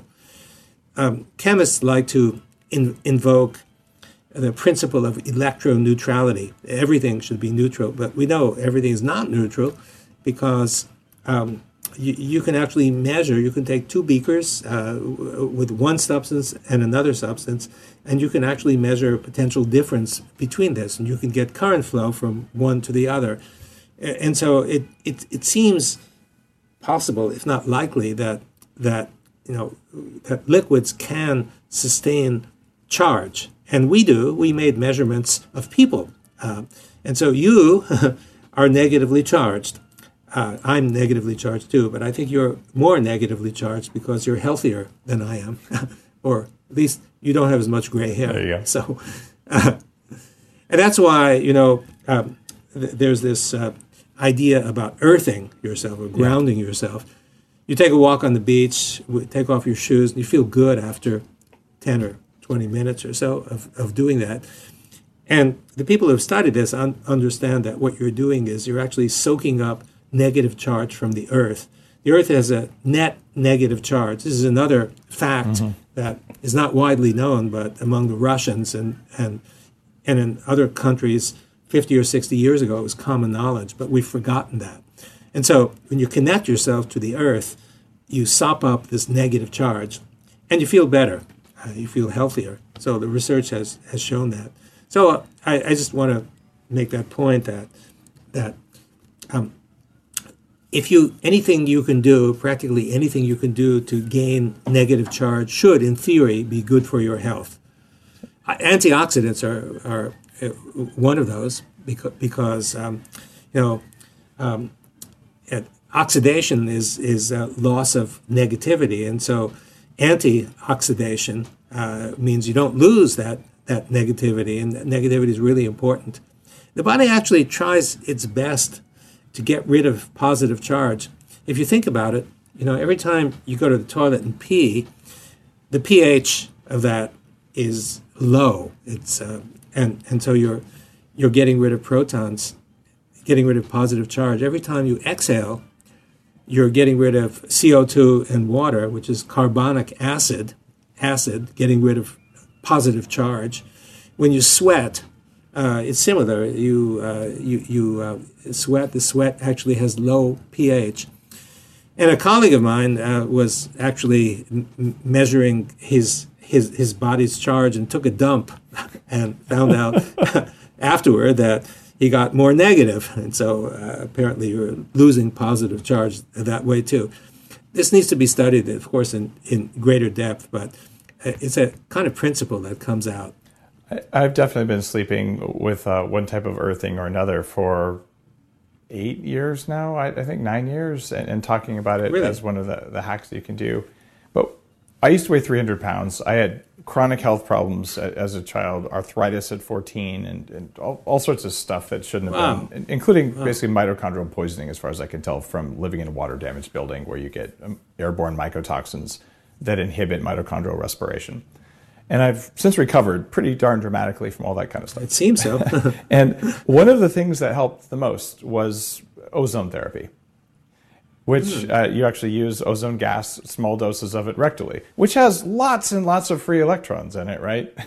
Um, chemists like to in, invoke the principle of electroneutrality. Everything should be neutral, but we know everything is not neutral because um, you, you can actually measure, you can take two beakers uh, with one substance and another substance, and you can actually measure potential difference between this, and you can get current flow from one to the other. And so it, it, it seems possible, if not likely, that, that, you know, that liquids can sustain charge. And we do. We made measurements of people. Uh, and so you are negatively charged. Uh, I'm negatively charged too, but I think you're more negatively charged because you're healthier than I am. Or at least you don't have as much gray hair. There you go. So, uh, and that's why, you know, um, th- there's this uh, idea about earthing yourself or grounding yeah. yourself. You take a walk on the beach, take off your shoes, and you feel good after ten or twenty minutes or so of, of doing that. And the people who have studied this un- understand that what you're doing is you're actually soaking up negative charge from the earth. The earth has a net negative charge. This is another fact mm-hmm. that is not widely known, but among the Russians and, and, and in other countries fifty or sixty years ago, it was common knowledge, but we've forgotten that. And so when you connect yourself to the earth, you sop up this negative charge and you feel better. Uh, you feel healthier. So the research has, has shown that. So uh, I, I just want to make that point that that um, if you anything you can do, practically anything you can do to gain negative charge should, in theory, be good for your health. Uh, antioxidants are are uh, one of those because because um, you know um, oxidation is is uh, loss of negativity, and so anti-oxidation uh, means you don't lose that, that negativity, and that negativity is really important. The body actually tries its best to get rid of positive charge. If you think about it, you know, every time you go to the toilet and pee, the pH of that is low. It's uh, and and so you're you're getting rid of protons, getting rid of positive charge. Every time you exhale, you're getting rid of C O two and water, which is carbonic acid, acid, getting rid of positive charge. When you sweat, uh, it's similar. You uh, you you uh, sweat. The sweat actually has low pH. And a colleague of mine uh, was actually m- measuring his his his body's charge and took a dump, and found out afterward that he got more negative, and so uh, apparently you're losing positive charge that way too. This needs to be studied, of course, in, in greater depth, but it's a kind of principle that comes out. I've definitely been sleeping with uh, one type of earthing or another for eight years now, I, I think nine years, and, and talking about it Really? as one of the, the hacks that you can do. But I used to weigh three hundred pounds. I had chronic health problems as a child, arthritis at fourteen, and, and all, all sorts of stuff that shouldn't have Wow. been, including wow. basically mitochondrial poisoning, as far as I can tell, from living in a water-damaged building where you get um, airborne mycotoxins that inhibit mitochondrial respiration. And I've since recovered pretty darn dramatically from all that kind of stuff. It seems so. And one of the things that helped the most was ozone therapy, which mm. uh, you actually use ozone gas, small doses of it rectally, which has lots and lots of free electrons in it, right?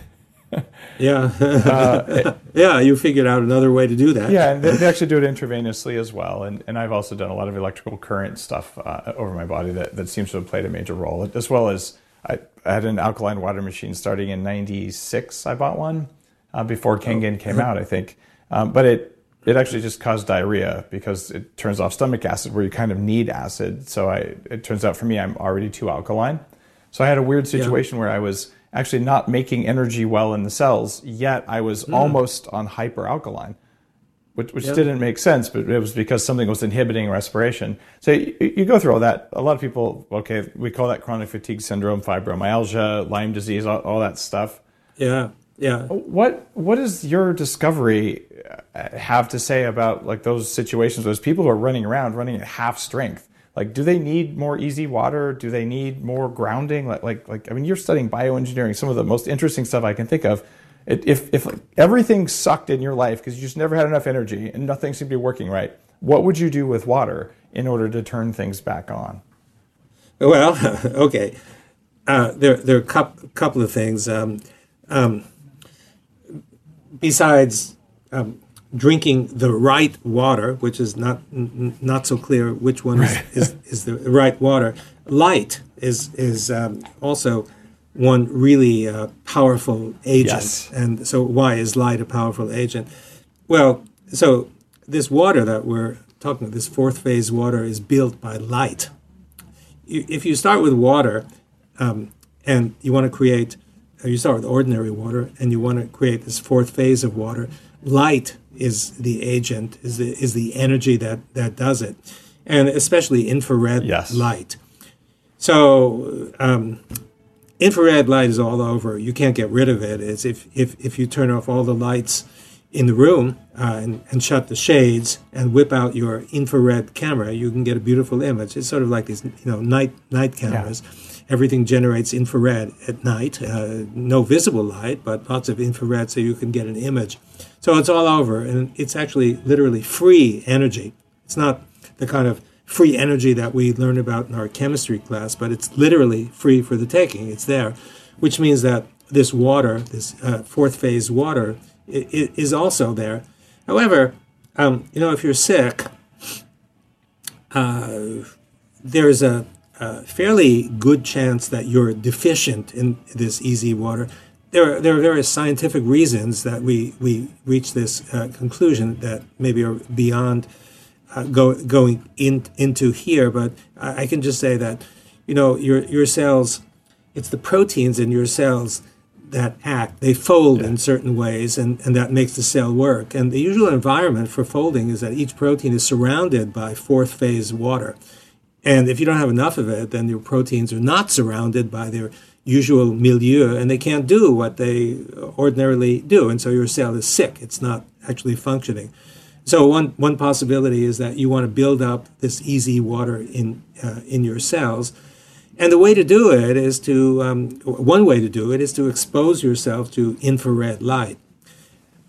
Yeah. uh, it, yeah, you figured out another way to do that. Yeah, and they, they actually do it intravenously as well. And, and I've also done a lot of electrical current stuff uh, over my body that, that seems to have played a major role, as well as I, I had an alkaline water machine starting in ninety-six. I bought one uh, before Kangen came out, I think. Um, but it it actually just caused diarrhea because it turns off stomach acid where you kind of need acid. So I it turns out for me, I'm already too alkaline. So I had a weird situation yeah. where I was actually not making energy well in the cells, yet I was mm. almost on hyperalkaline, which, which yeah. didn't make sense, but it was because something was inhibiting respiration. So you, you go through all that. A lot of people, okay, we call that chronic fatigue syndrome, fibromyalgia, Lyme disease, all, all that stuff. Yeah, yeah. What What does your discovery have to say about like those situations, those people who are running around, running at half strength? Like, do they need more easy water? Do they need more grounding? Like, like, like I mean, you're studying bioengineering, some of the most interesting stuff I can think of. If if everything sucked in your life because you just never had enough energy and nothing seemed to be working right, what would you do with water in order to turn things back on? Well, okay. Uh, there, there are a couple, couple of things. Um, um, besides um, drinking the right water, which is not n- not so clear which one is, is, is the right water, light is is um, also one really uh, powerful agent. Yes. And so why is light a powerful agent? Well, so this water that we're talking about, this fourth phase water, is built by light. You, if you start with water um, and you want to create, or you start with ordinary water and you want to create this fourth phase of water, light is the agent, is the, is the energy that, that does it, and especially infrared yes. light. So um, infrared light is all over. You can't get rid of it. It's if, if, if you turn off all the lights in the room uh, and, and shut the shades and whip out your infrared camera, you can get a beautiful image. It's sort of like these, you know, night night cameras. Yeah. Everything generates infrared at night. Uh, no visible light, but lots of infrared so you can get an image. So it's all over, and it's actually literally free energy. It's not the kind of free energy that we learn about in our chemistry class, but it's literally free for the taking. It's there, which means that this water, this uh, fourth phase water, it, it is also there. However, um, you know, if you're sick, uh, there's a, a fairly good chance that you're deficient in this easy water. There are, there are various scientific reasons that we, we reach this uh, conclusion that maybe are beyond uh, go, going in, into here, but I, I can just say that, you know, your your cells, it's the proteins in your cells that act. They fold yeah. in certain ways, and, and that makes the cell work. And the usual environment for folding is that each protein is surrounded by fourth phase water. And if you don't have enough of it, then your proteins are not surrounded by their usual milieu, and they can't do what they ordinarily do. And so your cell is sick. It's not actually functioning. So one, one possibility is that you want to build up this easy water in uh, in your cells. And the way to do it is to, um, one way to do it is to expose yourself to infrared light.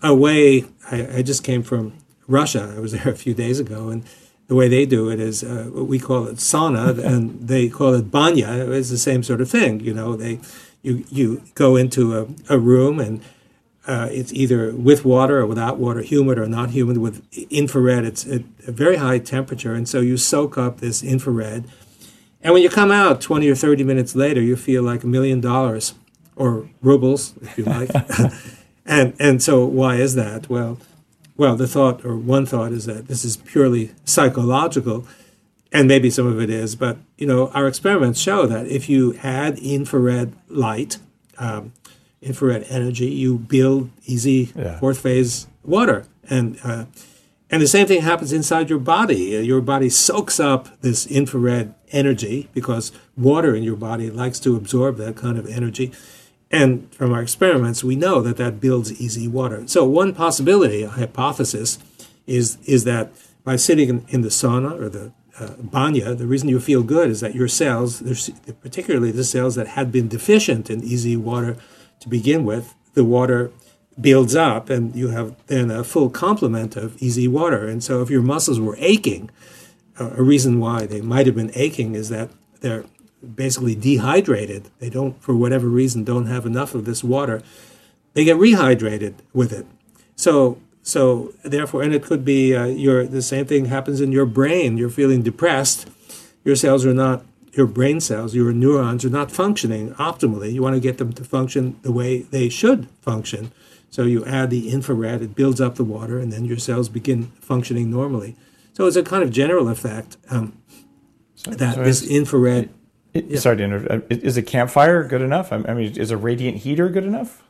a way, I, I just came from Russia. I was there a few days ago, and the way they do it is uh, we call it sauna, and they call it banya. It's the same sort of thing. You know, they you you go into a, a room, and uh, it's either with water or without water, humid or not humid, with infrared. It's at a very high temperature, and so you soak up this infrared. And when you come out twenty or thirty minutes later, you feel like a million dollars, or rubles, if you like. and and so why is that? Well, well, the thought, or one thought, is that this is purely psychological, and maybe some of it is. But you know, our experiments show that if you add infrared light, um, infrared energy, you build easy yeah. fourth phase water, and uh, and the same thing happens inside your body. Your body soaks up this infrared energy because water in your body likes to absorb that kind of energy. And from our experiments, we know that that builds easy water. So one possibility, a hypothesis, is is that by sitting in, in the sauna or the uh, banya, the reason you feel good is that your cells, particularly the cells that had been deficient in easy water to begin with, the water builds up and you have then a full complement of easy water. And so if your muscles were aching, uh, a reason why they might have been aching is that they're basically dehydrated. They don't, for whatever reason, don't have enough of this water. They get rehydrated with it. So, so therefore, and it could be uh, your the same thing happens in your brain. You're feeling depressed. Your cells are not, your brain cells, your neurons are not functioning optimally. You want to get them to function the way they should function. So you add the infrared, it builds up the water, and then your cells begin functioning normally. So it's a kind of general effect um, so, that so this infrared... It, yeah. Sorry to interrupt. Is a campfire good enough? I mean, is a radiant heater good enough?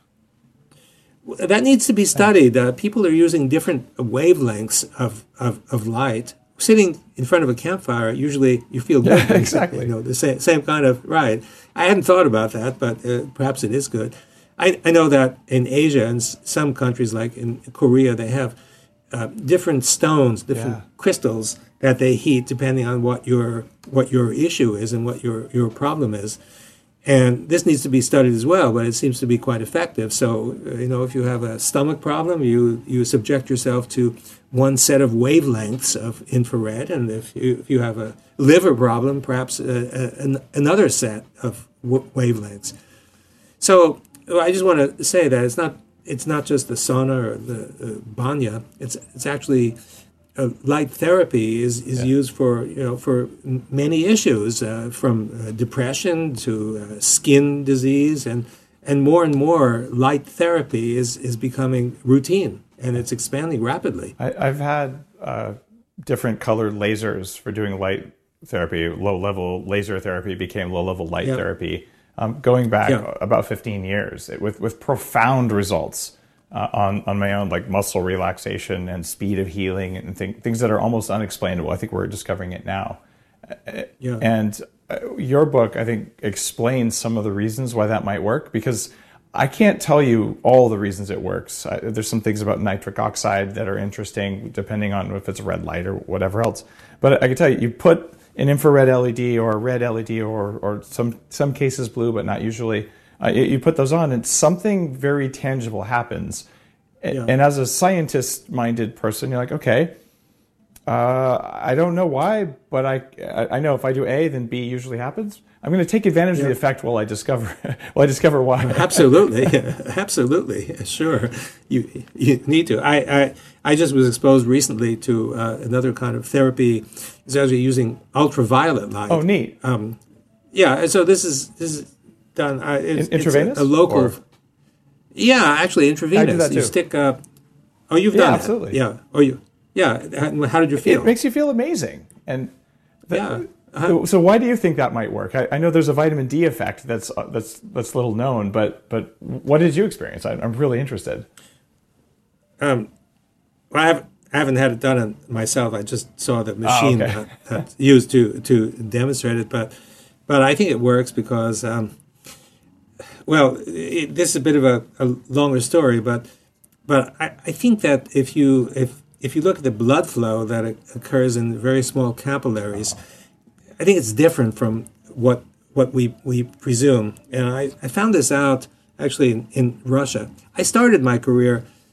That needs to be studied. Uh, people are using different wavelengths of, of, of light. Sitting in front of a campfire, usually you feel good. Yeah, exactly. You know, the same, same kind of, right. I hadn't thought about that, but uh, perhaps it is good. I, I know that in Asia and some countries like in Korea, they have uh, different stones, different yeah. crystals that they heat depending on what your what your issue is and what your, your problem is. And this needs to be studied as well, but it seems to be quite effective. So, uh, you know, if you have a stomach problem, you, you subject yourself to one set of wavelengths of infrared. And if you, if you have a liver problem, perhaps uh, an, another set of w- wavelengths. So I just want to say that it's not it's not just the sauna or the uh, banya. It's it's actually uh, light therapy is, is yeah. used for you know for many issues, uh, from uh, depression to uh, skin disease, and and more and more light therapy is is becoming routine, and it's expanding rapidly. I, I've had uh, different colored lasers for doing light therapy. Low level laser therapy became low level light yeah. therapy. Um, going back yeah. about fifteen years, it, with with profound results uh, on on my own, like muscle relaxation and speed of healing and th- things that are almost unexplainable. I think we're discovering it now. Yeah. And uh, your book, I think, explains some of the reasons why that might work, because I can't tell you all the reasons it works. I, there's some things about nitric oxide that are interesting, depending on if it's red light or whatever else. But I can tell you, you put an infrared L E D or a red L E D or or some some cases blue, but not usually. Uh, you, you put those on and something very tangible happens. Yeah. And as a scientist-minded person, you're like, okay, uh, I don't know why, but I I know if I do A, then B usually happens. I'm going to take advantage yeah. of the effect while I discover while I discover why. Absolutely, absolutely, sure. You you need to. I I, I just was exposed recently to uh, another kind of therapy. It's actually using ultraviolet light. Oh, neat. Um, yeah. So this is this is done. Uh, it's, In, intravenous. It's a, a local. Or? Yeah, actually intravenous. I do that too. You stick. Uh, oh, you've yeah, done absolutely. That. Yeah. Oh, you. Yeah. How did you feel? It makes you feel amazing, and that, yeah. Uh-huh. So why do you think that might work? I, I know there's a vitamin D effect that's uh, that's that's little known, but but what did you experience? I, I'm really interested. Um, well, I haven't I haven't had it done on myself. I just saw the machine oh, okay. that, that's used to to demonstrate it, but but I think it works because um, well, it, this is a bit of a, a longer story, but but I, I think that if you if if you look at the blood flow that occurs in very small capillaries. I think it's different from what what we, we presume. And I, I found this out actually in, in Russia. I started my career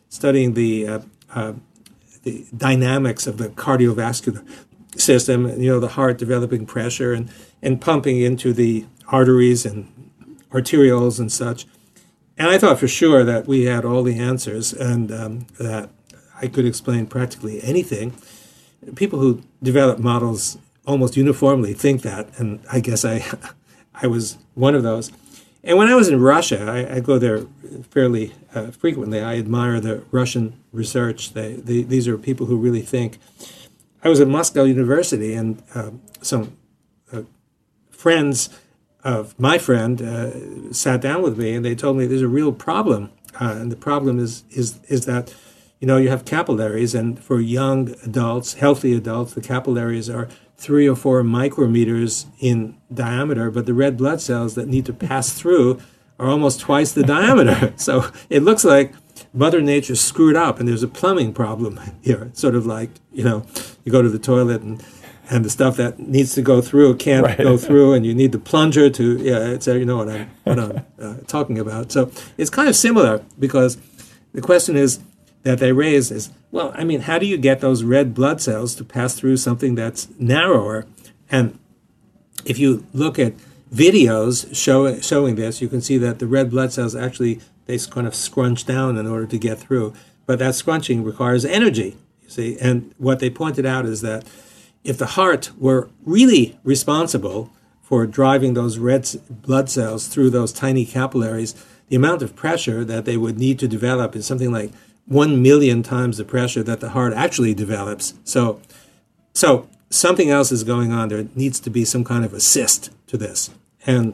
studying the uh, uh, the dynamics of the cardiovascular system, you know, the heart developing pressure and, and pumping into the arteries and arterioles and such. And I thought for sure that we had all the answers and um, that I could explain practically anything. People who develop models almost uniformly think that, and I guess I I was one of those. And when I was in Russia, I, I go there fairly uh, frequently. I admire the Russian research. They, they, these are people who really think. I was at Moscow University, and uh, some uh, friends of my friend uh, sat down with me, and they told me there's a real problem, uh, and the problem is is is that, you know, you have capillaries, and for young adults, healthy adults, the capillaries are three or four micrometers in diameter, but the red blood cells that need to pass through are almost twice the diameter. So it looks like Mother Nature screwed up, and there's a plumbing problem here. It's sort of like, you know, you go to the toilet and and the stuff that needs to go through can't right. go through, and you need the plunger to, yeah, it's, you know what I'm, what I'm uh, talking about. So it's kind of similar, because the question is that they raise is, well, I mean, how do you get those red blood cells to pass through something that's narrower? And if you look at videos show, showing this, you can see that the red blood cells actually, they kind of scrunch down in order to get through. But that scrunching requires energy, you see. And what they pointed out is that if the heart were really responsible for driving those red blood cells through those tiny capillaries, the amount of pressure that they would need to develop is something like one million times the pressure that the heart actually develops. So, so something else is going on. There needs to be some kind of assist to this. And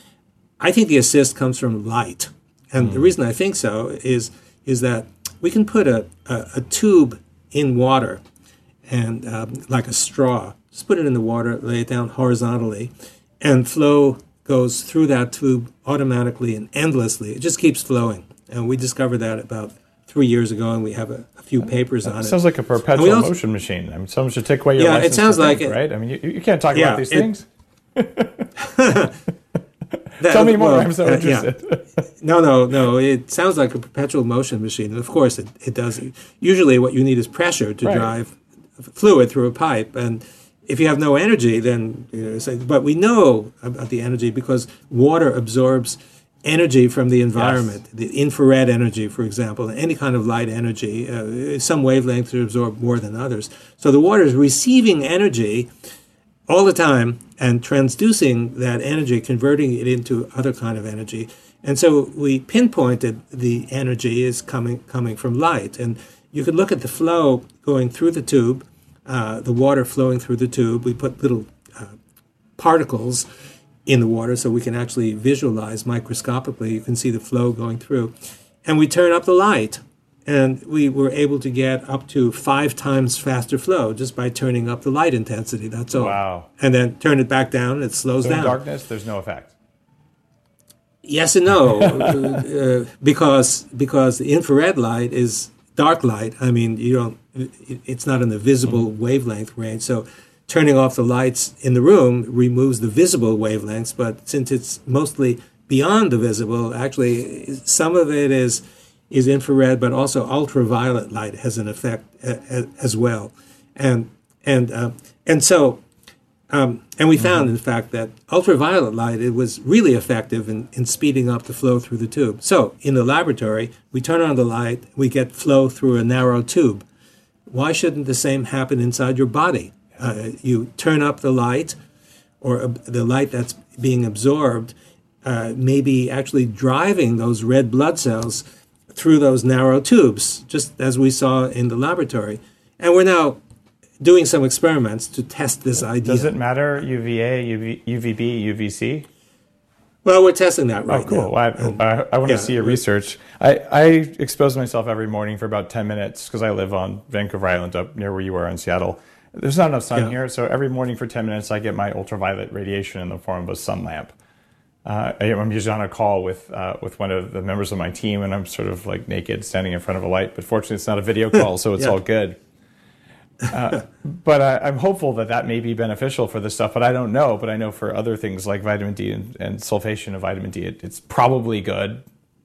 I think the assist comes from light. And mm. the reason I think so is is that we can put a, a, a tube in water, and um, like a straw, just put it in the water, lay it down horizontally, and flow goes through that tube automatically and endlessly. It just keeps flowing. And we discovered that about three years ago, and we have a, a few papers that on it. Sounds like a perpetual also, motion machine. I mean, someone should take away your yeah, license. Yeah, it sounds to like think, it. Right? I mean, you, you can't talk yeah, about these it, things. that, Tell me more. well, I'm so uh, interested. Yeah. No, no, no. It sounds like a perpetual motion machine. Of course, it, it does. Usually what you need is pressure to right. drive fluid through a pipe. And if you have no energy, then, you know, but we know about the energy because water absorbs energy from the environment, yes. the infrared energy, for example, any kind of light energy. Uh, some wavelengths are absorbed more than others. So the water is receiving energy all the time and transducing that energy, converting it into other kind of energy. And so we pinpointed the energy is coming coming from light. And you could look at the flow going through the tube, uh, the water flowing through the tube. We put little uh, particles in the water so we can actually visualize microscopically. You can see the flow going through. And we turn up the light, and we were able to get up to five times faster flow just by turning up the light intensity. That's all. Wow. And then turn it back down, and it slows so down. In darkness, there's no effect. Yes and no, uh, because because the infrared light is dark light. I mean, you don't. It's not in the visible mm-hmm. wavelength range. So turning off the lights in the room removes the visible wavelengths. But since it's mostly beyond the visible, actually, some of it is is infrared, but also ultraviolet light has an effect uh, as well. And and uh, and so. Um, and we found, mm-hmm. in fact, that ultraviolet light, it was really effective in, in speeding up the flow through the tube. So in the laboratory, we turn on the light, we get flow through a narrow tube. Why shouldn't the same happen inside your body? Uh, you turn up the light, or uh, the light that's being absorbed, uh, maybe actually driving those red blood cells through those narrow tubes, just as we saw in the laboratory. And we're now doing some experiments to test this idea. Does it matter U V A, U V, U V B, U V C? Well, we're testing that right now. Oh, cool. Now. Well, I, and, I, I want yeah, to see your research. I, I expose myself every morning for about ten minutes because I live on Vancouver Island up near where you are in Seattle. There's not enough sun yeah. here, so every morning for ten minutes I get my ultraviolet radiation in the form of a sun lamp. Uh, I'm usually on a call with uh, with one of the members of my team, and I'm sort of like naked standing in front of a light, but fortunately it's not a video call, so it's yeah. all good. Uh, but I, I'm hopeful that that may be beneficial for this stuff, but I don't know. But I know for other things like vitamin D and, and sulfation of vitamin D, it, it's probably good, but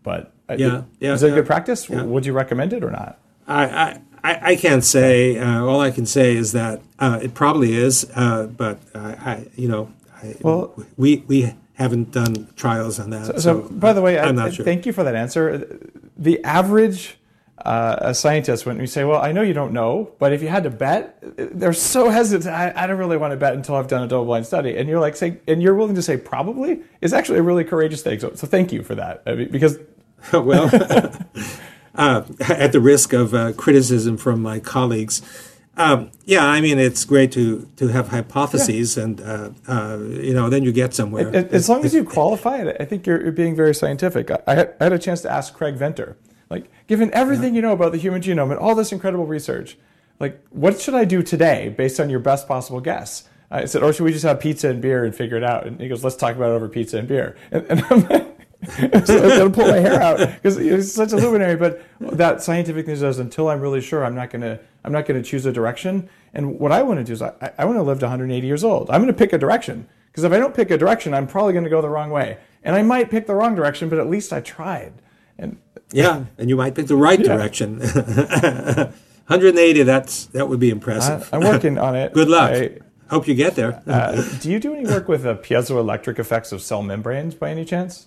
Yeah, yeah. Is it a yeah. good practice? Yeah. Would you recommend it or not? I, I, I can't say. Uh, all I can say is that uh, it probably is, uh, but I, I, you know, I, Well- we we haven't done trials on that. So, So, by the way, I'm I, not sure. thank you for that answer. The average uh, a scientist, when you say, well, I know you don't know, but if you had to bet, they're so hesitant. I, I don't really want to bet until I've done a double-blind study. And you're like, say, and you're willing to say probably is actually a really courageous thing. So, so thank you for that. I mean, because well, uh, at the risk of uh, criticism from my colleagues, um, yeah, I mean, it's great to to have hypotheses, yeah. and uh, uh, you know, then you get somewhere. It, it, as long as you qualify it, I think you're, you're being very scientific. I, I, had, I had a chance to ask Craig Venter, like, given everything yeah. you know about the human genome and all this incredible research, like, what should I do today based on your best possible guess? I said, or should we just have pizza and beer and figure it out? And he goes, let's talk about it over pizza and beer. And, and I'm like, so I'm going to pull my hair out because it's such a luminary. But that scientific thing says, until I'm really sure, I'm not going to I'm not going to choose a direction. And what I want to do is I, I want to live to one hundred eighty years old. I'm going to pick a direction, because if I don't pick a direction, I'm probably going to go the wrong way. And I might pick the wrong direction, but at least I tried. And yeah, and you might pick the right yeah. direction. one hundred eighty, that's that would be impressive. I, I'm working on it. Good luck. I, Hope you get there. uh, do you do any work with the piezoelectric effects of cell membranes by any chance?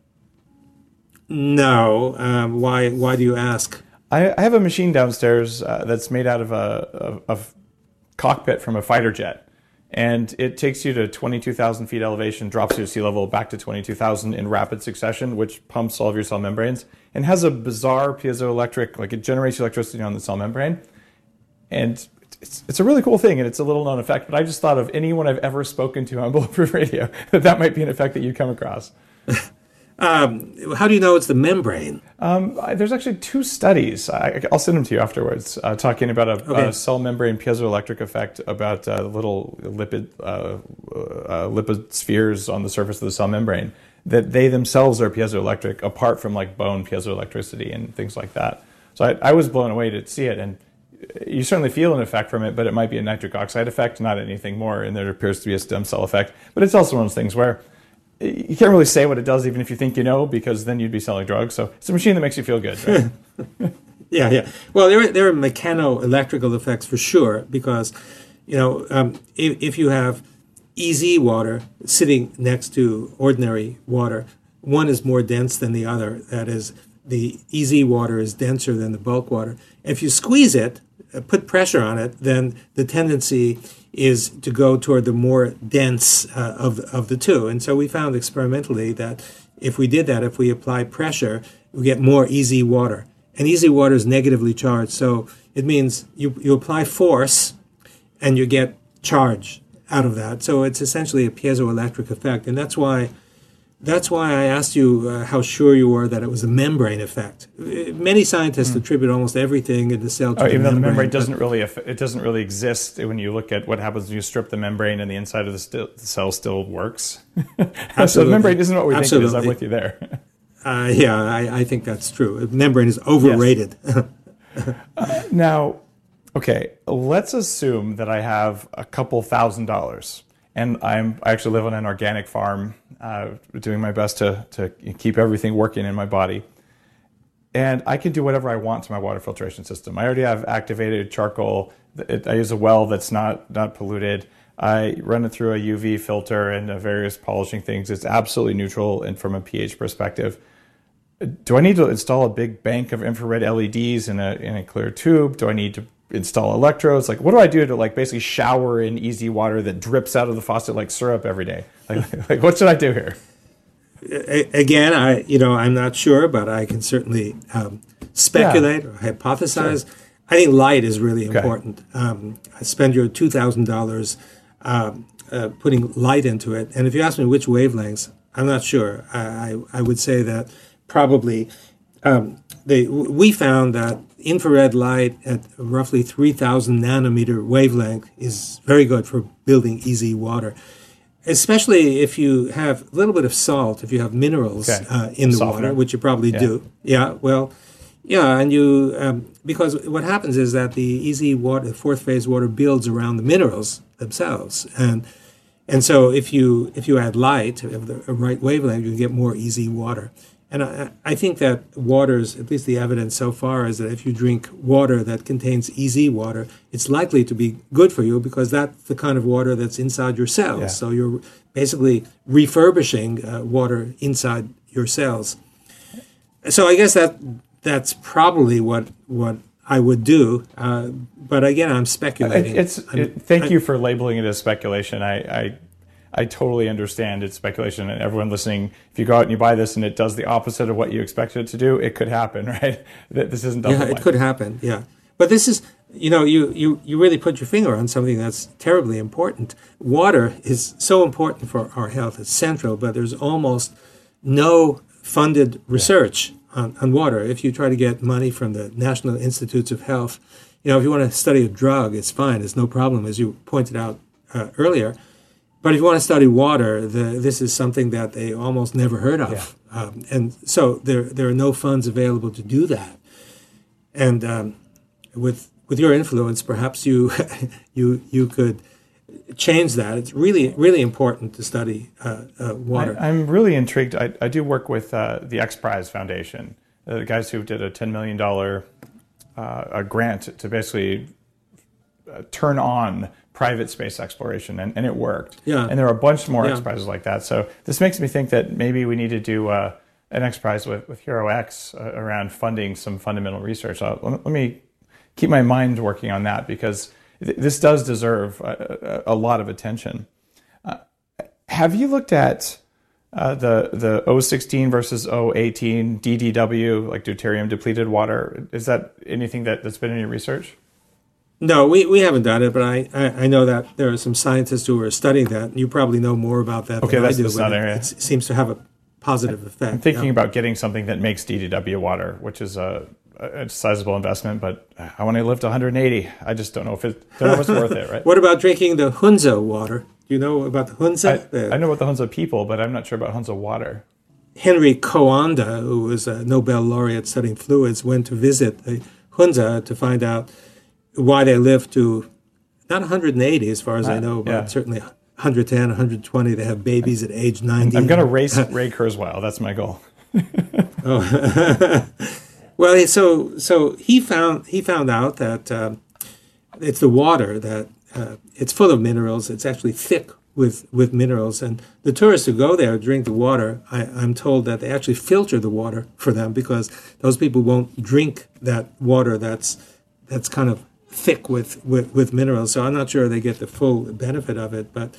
No. Um, why? Why do you ask? I, I have a machine downstairs uh, that's made out of a, a, a cockpit from a fighter jet, and it takes you to twenty-two thousand feet elevation, drops you to sea level, back to twenty-two thousand in rapid succession, which pumps all of your cell membranes, and has a bizarre piezoelectric, like it generates electricity on the cell membrane, and it's, it's a really cool thing, and it's a little known effect. But I just thought of anyone I've ever spoken to on Bulletproof Radio that that might be an effect that you'd come across. Um, how do you know it's the membrane? Um, there's actually two studies. I, I'll send them to you afterwards, uh, talking about a, okay. a cell membrane piezoelectric effect about uh, little lipid uh, uh, lipid spheres on the surface of the cell membrane, that they themselves are piezoelectric, apart from like bone piezoelectricity and things like that. So I, I was blown away to see it, and you certainly feel an effect from it, but it might be a nitric oxide effect, not anything more, and there appears to be a stem cell effect. But it's also one of those things where you can't really say what it does, even if you think you know, because then you'd be selling drugs. So it's a machine that makes you feel good, right? yeah, yeah. Well, there are, there are mechano-electrical effects for sure, because, you know, um, if, if you have easy water sitting next to ordinary water, one is more dense than the other. That is, the easy water is denser than the bulk water. If you squeeze it, put pressure on it, then the tendency is to go toward the more dense uh, of, of the two. And so we found experimentally that if we did that, if we apply pressure, we get more easy water. And easy water is negatively charged. So it means you, you apply force and you get charge out of that. So it's essentially a piezoelectric effect. And that's why That's why I asked you uh, how sure you were that it was a membrane effect. Many scientists mm. attribute almost everything in the cell to oh, the even membrane. though the membrane doesn't really it doesn't really exist when you look at what happens when you strip the membrane and the inside of the, st- the cell still works. So the membrane isn't what we Absolutely. think it is. I'm with you there. Uh, yeah, I, I think that's true. The membrane is overrated. Yes. uh, now, okay, let's assume that I have a couple thousand dollars. And I'm, I actually live on an organic farm, uh, doing my best to, to keep everything working in my body. And I can do whatever I want to my water filtration system. I already have activated charcoal. It, I use a well that's not, not polluted. I run it through a U V filter and uh, various polishing things. It's absolutely neutral and from a pH perspective. Do I need to install a big bank of infrared L E Ds in a, in a clear tube? Do I need to install electrodes? Like, what do I do to like basically shower in easy water that drips out of the faucet like syrup every day? Like, like what should I do here? Again, I you know I'm not sure, but I can certainly um, speculate yeah. or hypothesize. Sure. I think light is really okay. important. Um, spend your two thousand dollars um, uh, putting light into it, and if you ask me which wavelengths, I'm not sure. I I, I would say that probably um, they we found that infrared light at roughly three thousand nanometer wavelength is very good for building easy water, especially if you have a little bit of salt, if you have minerals okay. uh, in the Softener. water, which you probably yeah. do. Yeah, well, yeah, and you, um, because what happens is that the easy water, fourth phase water builds around the minerals themselves. And and so if you if you add light of the right wavelength, you get more easy water. And I, I think that waters, at least the evidence so far, is that if you drink water that contains E Z water, it's likely to be good for you because that's the kind of water that's inside your cells. Yeah. So you're basically refurbishing uh, water inside your cells. So I guess that that's probably what what I would do. Uh, but again, I'm speculating. It, it's I'm, it, thank I, you for labeling it as speculation. I, I I totally understand it's speculation, and everyone listening, if you go out and you buy this and it does the opposite of what you expected it to do, it could happen, right? This isn't double yeah, it blind. could happen. Yeah, but this is, you know, you you you really put your finger on something that's terribly important. Water is so important for our health; it's central. But there's almost no funded research yeah. on, on water. If you try to get money from the National Institutes of Health, you know, if you want to study a drug, it's fine; it's no problem, as you pointed out uh, earlier. But if you want to study water, the, this is something that they almost never heard of. Yeah. Um, and so there there are no funds available to do that. And um, with with your influence, perhaps you you you could change that. It's really, really important to study uh, uh, water. I, I'm really intrigued. I, I do work with uh, the X Prize Foundation, uh, the guys who did a ten million dollars uh, a grant to basically uh, turn on private space exploration, and, and it worked. Yeah. And there are a bunch more yeah. X Prizes like that. So this makes me think that maybe we need to do uh, an X Prize with, with Hero X uh, around funding some fundamental research. Uh, let, let me keep my mind working on that, because th- this does deserve a, a, a lot of attention. Uh, have you looked at uh, the the O sixteen versus O eighteen D D W, like deuterium depleted water? Is that anything that, that's been in your research? No, we, we haven't done it, but I, I, I know that there are some scientists who are studying that, and you probably know more about that okay, than that's, I do. That's not it, area. it seems to have a positive effect. I'm thinking yeah. about getting something that makes D D W water, which is a, a sizable investment, but I want to live to one hundred eighty. I just don't know if it, don't know if it's worth it, right? What about drinking the Hunza water? Do you know about the Hunza? I, the, I know about the Hunza people, but I'm not sure about Hunza water. Henry Coanda, who was a Nobel laureate studying fluids, went to visit the Hunza to find out why they live to not one hundred eighty, as far as uh, I know, but yeah. certainly one hundred ten, one hundred twenty. They have babies at age ninety. I'm going to race Ray Kurzweil. That's my goal. oh. Well, so so he found he found out that um, it's the water that uh, it's full of minerals. It's actually thick with with minerals, and the tourists who go there drink the water. I, I'm told that they actually filter the water for them, because those people won't drink that water that's that's kind of thick with, with, with minerals. So I'm not sure they get the full benefit of it. But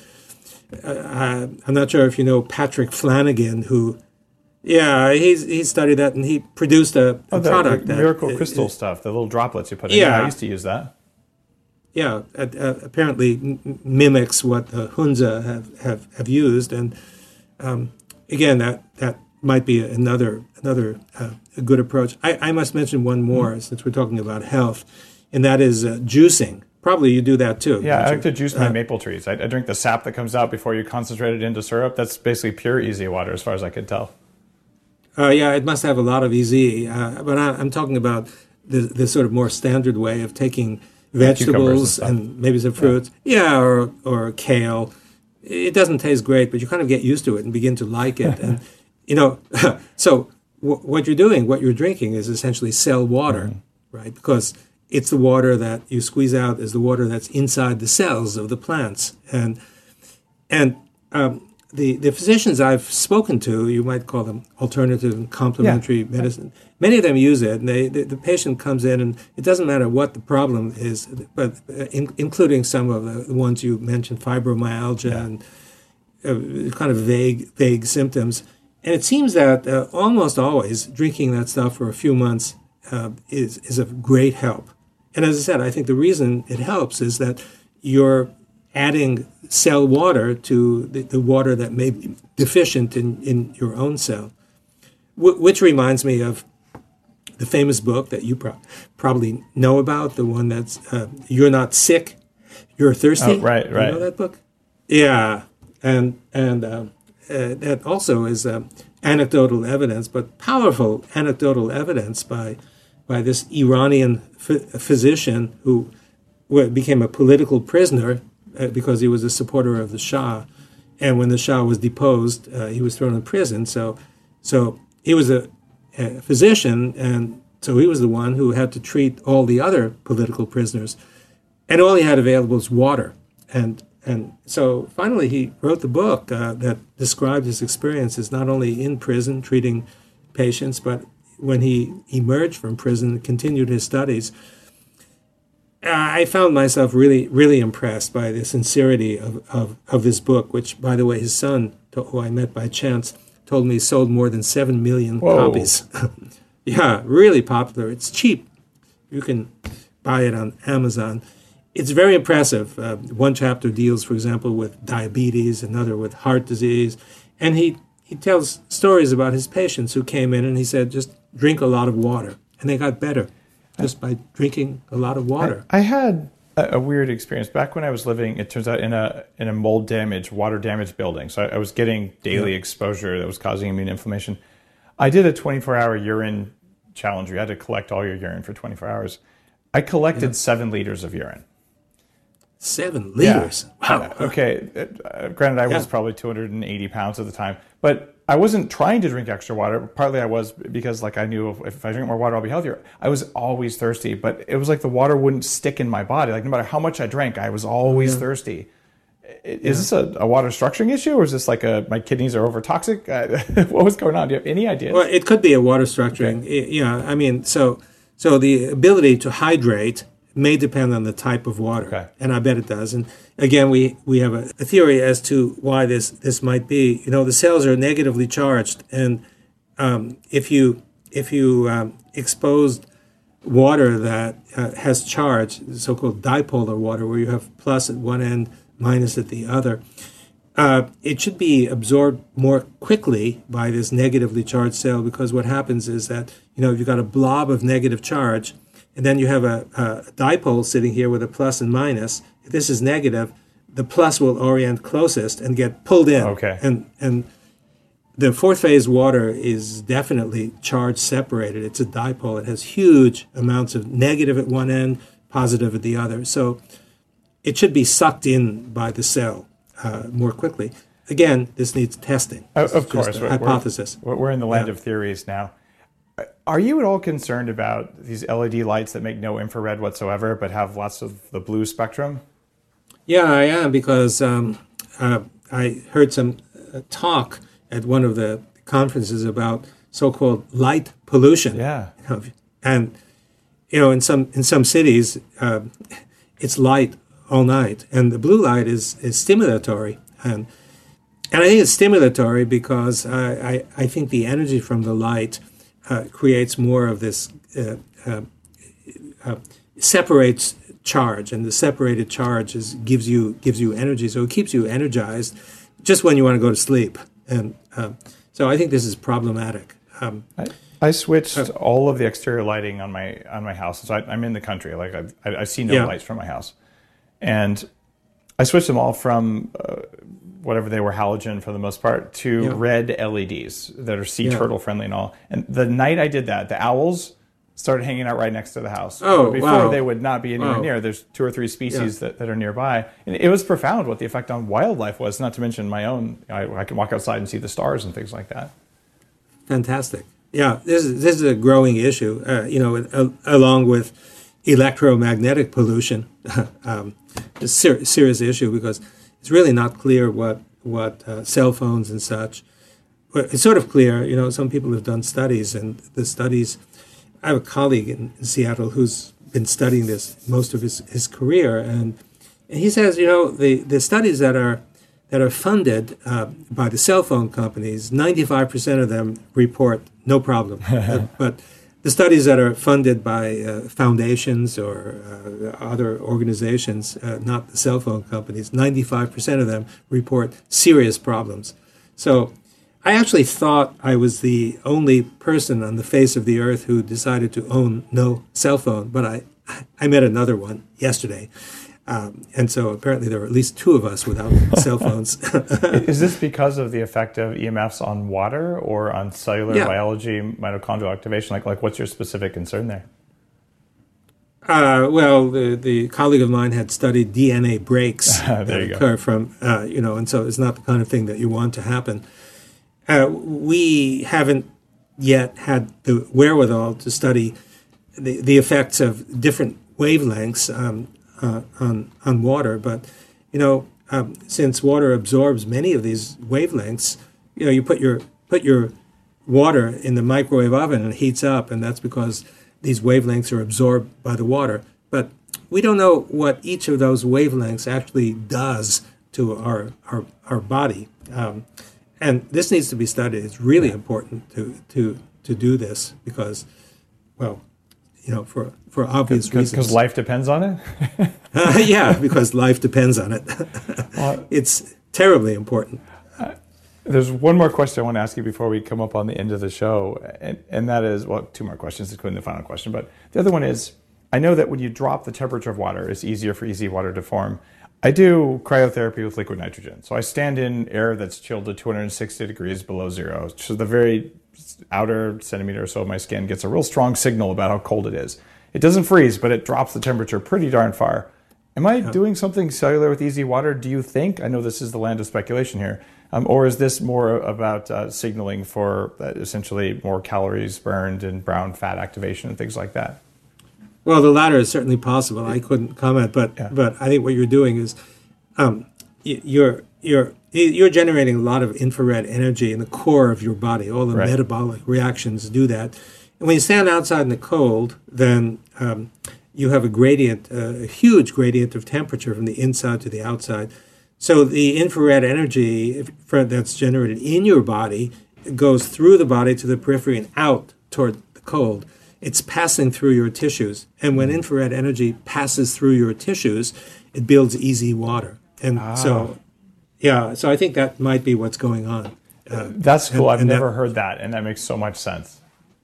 uh, I'm not sure if you know Patrick Flanagan, who, yeah, he's he studied that, and he produced a, a oh, the, product. The that, miracle uh, crystal uh, stuff, the little droplets you put in. Yeah. yeah I used to use that. Yeah, uh, uh, apparently m- mimics what the Hunza have, have, have used. And um, again, that, that might be another another uh, a good approach. I, I must mention one more, mm-hmm. since we're talking about health, and that is uh, juicing. Probably you do that too. Yeah, I like you? to juice my uh, maple trees. I, I drink the sap that comes out before you concentrate it into syrup. That's basically pure E Z water, as far as I could tell. Uh, yeah, it must have a lot of E Z. Uh, but I, I'm talking about the, the sort of more standard way of taking vegetables and, and maybe some fruits. Yeah, yeah or, or kale. It doesn't taste great, but you kind of get used to it and begin to like it. And, you know, so w- what you're doing, what you're drinking is essentially cell water, mm-hmm. right? Because it's the water that you squeeze out is the water that's inside the cells of the plants. And and um, the, the physicians I've spoken to, you might call them alternative and complementary yeah. medicine, many of them use it. And they, the, the patient comes in, and it doesn't matter what the problem is, but in, including some of the ones you mentioned, fibromyalgia yeah. and uh, kind of vague vague symptoms. And it seems that uh, almost always drinking that stuff for a few months uh, is is of great help. And as I said, I think the reason it helps is that you're adding cell water to the, the water that may be deficient in, in your own cell. W- which reminds me of the famous book that you pro- probably know about, the one that's uh, You're Not Sick, You're Thirsty. Oh, right, right. You know that book? Yeah. And, and um, uh, that also is um, anecdotal evidence, but powerful anecdotal evidence by by this Iranian ph- physician who w- became a political prisoner uh, because he was a supporter of the Shah. And when the Shah was deposed, uh, he was thrown in prison. So so he was a, a physician, and so he was the one who had to treat all the other political prisoners, and all he had available was water. And and so finally he wrote the book uh, that described his experiences not only in prison treating patients, but when he emerged from prison and continued his studies. I found myself really, really impressed by the sincerity of, of, of this book, which, by the way, his son, who I met by chance, told me sold more than seven million Whoa. copies. Yeah, really popular. It's cheap. You can buy it on Amazon. It's very impressive. Uh, one chapter deals, for example, with diabetes, another with heart disease. And he, he tells stories about his patients who came in and he said, just drink a lot of water. And they got better just by drinking a lot of water. I, I had a, a weird experience. Back when I was living, it turns out, in a in a mold damaged, water damaged building. So I, I was getting daily yeah. exposure that was causing immune inflammation. I did a twenty-four hour urine challenge. You had to collect all your urine for twenty-four hours. I collected yeah. seven liters of urine. Seven liters? Yeah. Wow. Okay. Uh, granted, I yeah. was probably two hundred eighty pounds at the time, but I wasn't trying to drink extra water. Partly I was because like I knew if, if I drink more water, I'll be healthier. I was always thirsty, but it was like the water wouldn't stick in my body. Like no matter how much I drank, I was always yeah. thirsty. Is yeah. this a, a water structuring issue, or is this like a my kidneys are over toxic? Uh, what was going on? Do you have any idea? Well, it could be a water structuring. Okay. It, yeah, I mean, so so the ability to hydrate may depend on the type of water, okay. and I bet it does. And again, we, we have a, a theory as to why this, this might be. You know, the cells are negatively charged, and um, if you if you um, exposed water that uh, has charge, so-called dipolar water, where you have plus at one end, minus at the other, uh, it should be absorbed more quickly by this negatively charged cell, because what happens is that, you know, you've got a blob of negative charge, and then you have a, a dipole sitting here with a plus and minus. If this is negative, the plus will orient closest and get pulled in. Okay. And and the fourth phase water is definitely charge separated. It's a dipole. It has huge amounts of negative at one end, positive at the other. So it should be sucked in by the cell uh, more quickly. Again, this needs testing. Of, of course. Just a hypothesis. We're, we're in the land yeah. of theories now. Are you at all concerned about these L E D lights that make no infrared whatsoever but have lots of the blue spectrum? Yeah, I am, because um, uh, I heard some uh, talk at one of the conferences about so-called light pollution. Yeah. You know, and, you know, in some in some cities, uh, it's light all night, and the blue light is, is stimulatory. And, and I think it's stimulatory because I, I, I think the energy from the light Uh, creates more of this, uh, uh, uh, separates charge, and the separated charge is, gives you gives you energy, so it keeps you energized just when you want to go to sleep. And uh, so I think this is problematic. Um, I, I switched uh, all of the exterior lighting on my on my house. So I, I'm in the country, like I, I, I see no yeah. lights from my house, and I switched them all from uh, whatever they were, halogen for the most part, to yeah. red L E Ds that are sea yeah. turtle friendly and all. And the night I did that, the owls started hanging out right next to the house. Oh, Before wow. they would not be anywhere wow. near. There's two or three species yeah. that, that are nearby. And it was profound what the effect on wildlife was, not to mention my own. I, I can walk outside and see the stars and things like that. Fantastic. Yeah, this is, this is a growing issue, uh, you know, uh, along with electromagnetic pollution. um, it's a ser- serious issue because it's really not clear what what uh, cell phones and such. But it's sort of clear, you know, some people have done studies, and the studies, I have a colleague in, in Seattle who's been studying this most of his, his career, and, and he says, you know, the, the studies that are that are funded uh, by the cell phone companies, ninety-five percent of them report no problem. uh, but the studies that are funded by uh, foundations or uh, other organizations, uh, not the cell phone companies, ninety-five percent of them report serious problems. So I actually thought I was the only person on the face of the earth who decided to own no cell phone, but I, I met another one yesterday. Um, and so apparently there were at least two of us without cell phones. Is this because of the effect of E M Fs on water or on cellular yeah. biology, mitochondrial activation? Like, like, what's your specific concern there? Uh, well, the, the colleague of mine had studied D N A breaks that occur from, uh, you know, and so it's not the kind of thing that you want to happen. Uh, we haven't yet had the wherewithal to study the, the effects of different wavelengths um, uh, on on water. But you know, um, since water absorbs many of these wavelengths, you know, you put your put your water in the microwave oven and it heats up, and that's because these wavelengths are absorbed by the water. But we don't know what each of those wavelengths actually does to our our, our body. Um, and this needs to be studied. It's really important to, to, to do this because, well, you know, for, for obvious reasons. Because life depends on it? uh, yeah, because life depends on it. Well, it's terribly important. Uh, there's one more question I want to ask you before we come up on the end of the show. And, and that is, well, two more questions, including the final question. But the other one is, I know that when you drop the temperature of water, it's easier for easy water to form. I do cryotherapy with liquid nitrogen. So I stand in air that's chilled to two hundred sixty degrees below zero. So the very outer centimeter or so of my skin gets a real strong signal about how cold it is. It doesn't freeze, but it drops the temperature pretty darn far. Am I yeah. doing something cellular with easy water, do you think? I know this is the land of speculation here. Um, or is this more about uh, signaling for uh, essentially more calories burned and brown fat activation and things like that? Well, the latter is certainly possible. I couldn't comment, but yeah. but I think what you're doing is um, you're you're you're generating a lot of infrared energy in the core of your body. All the right. metabolic reactions do that. And when you stand outside in the cold, then um, you have a gradient, uh, a huge gradient of temperature from the inside to the outside. So the infrared energy that's generated in your body goes through the body to the periphery and out toward the cold. It's passing through your tissues. And when infrared energy passes through your tissues, it builds easy water. And ah. so, yeah, so I think that might be what's going on. Uh, That's cool. And, I've and never that, heard that, and that makes so much sense.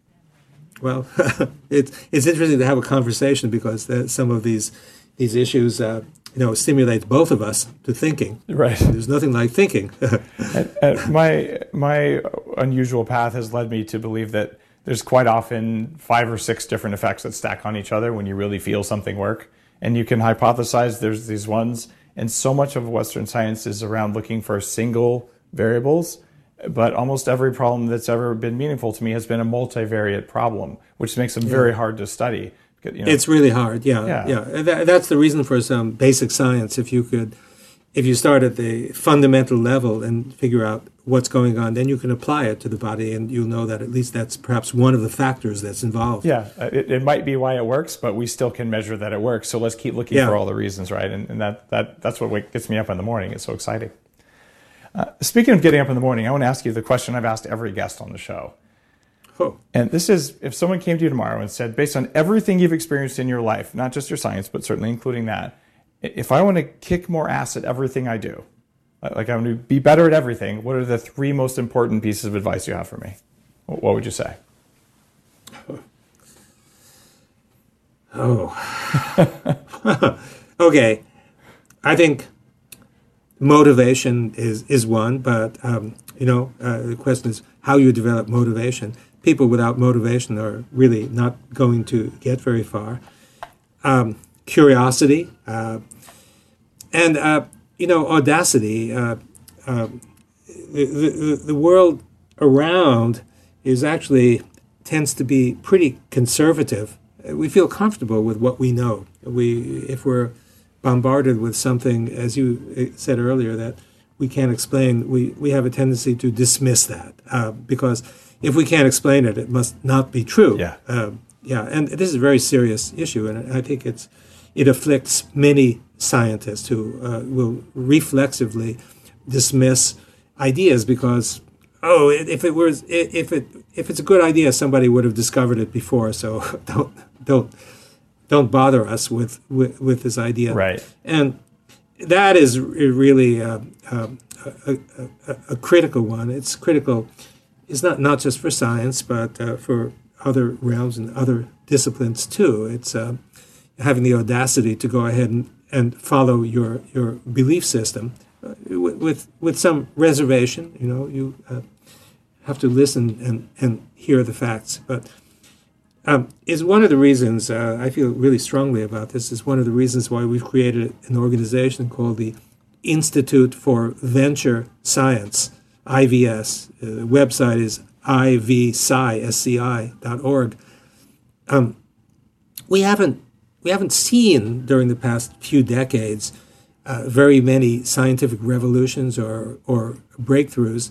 Well, it's it's interesting to have a conversation because the, some of these these issues, uh, you know, stimulate both of us to thinking. Right. There's nothing like thinking. and, and my my unusual path has led me to believe that there's quite often five or six different effects that stack on each other when you really feel something work. And you can hypothesize there's these ones. And so much of Western science is around looking for single variables. But almost every problem that's ever been meaningful to me has been a multivariate problem, which makes them yeah. very hard to study. You know? It's really hard, yeah. Yeah. yeah. That, that's the reason for some basic science. If you could, if you start at the fundamental level and figure out what's going on, then you can apply it to the body, and you'll know that at least that's perhaps one of the factors that's involved. Yeah, it, it might be why it works, but we still can measure that it works. So let's keep looking yeah. for all the reasons, right? And, and that, that that's what gets me up in the morning. It's so exciting. Uh, speaking of getting up in the morning, I want to ask you the question I've asked every guest on the show. Oh. And this is, if someone came to you tomorrow and said, based on everything you've experienced in your life, not just your science, but certainly including that, if I want to kick more ass at everything I do, like I want to be better at everything, what are the three most important pieces of advice you have for me? What would you say? Oh. Okay. I think motivation is, is one, but, um, you know, uh, the question is how you develop motivation. People without motivation are really not going to get very far. Um, curiosity, uh, and, uh, you know, audacity. Uh, uh, the, the, the world around is actually tends to be pretty conservative. We feel comfortable with what we know. We, if we're bombarded with something, as you said earlier, that we can't explain, we, we have a tendency to dismiss that uh, because if we can't explain it, it must not be true. Yeah. Uh, yeah, and this is a very serious issue, and I think it's it afflicts many scientists who uh, will reflexively dismiss ideas because, oh, if it was if it if it's a good idea, somebody would have discovered it before. So don't don't don't bother us with with, with this idea. Right. And that is really uh, uh, a, a, a critical one. It's critical. It's not not just for science, but uh, for other realms and other disciplines too. It's uh, having the audacity to go ahead and, and follow your, your belief system uh, with with some reservation. You know, you uh, have to listen and, and hear the facts. But um, is one of the reasons uh, I feel really strongly about this. Is one of the reasons why we've created an organization called the Institute for Venture Science, I V S. Uh, the website is I V S C I, S C I dot org. Um, we haven't we haven't seen during the past few decades uh, very many scientific revolutions or or breakthroughs.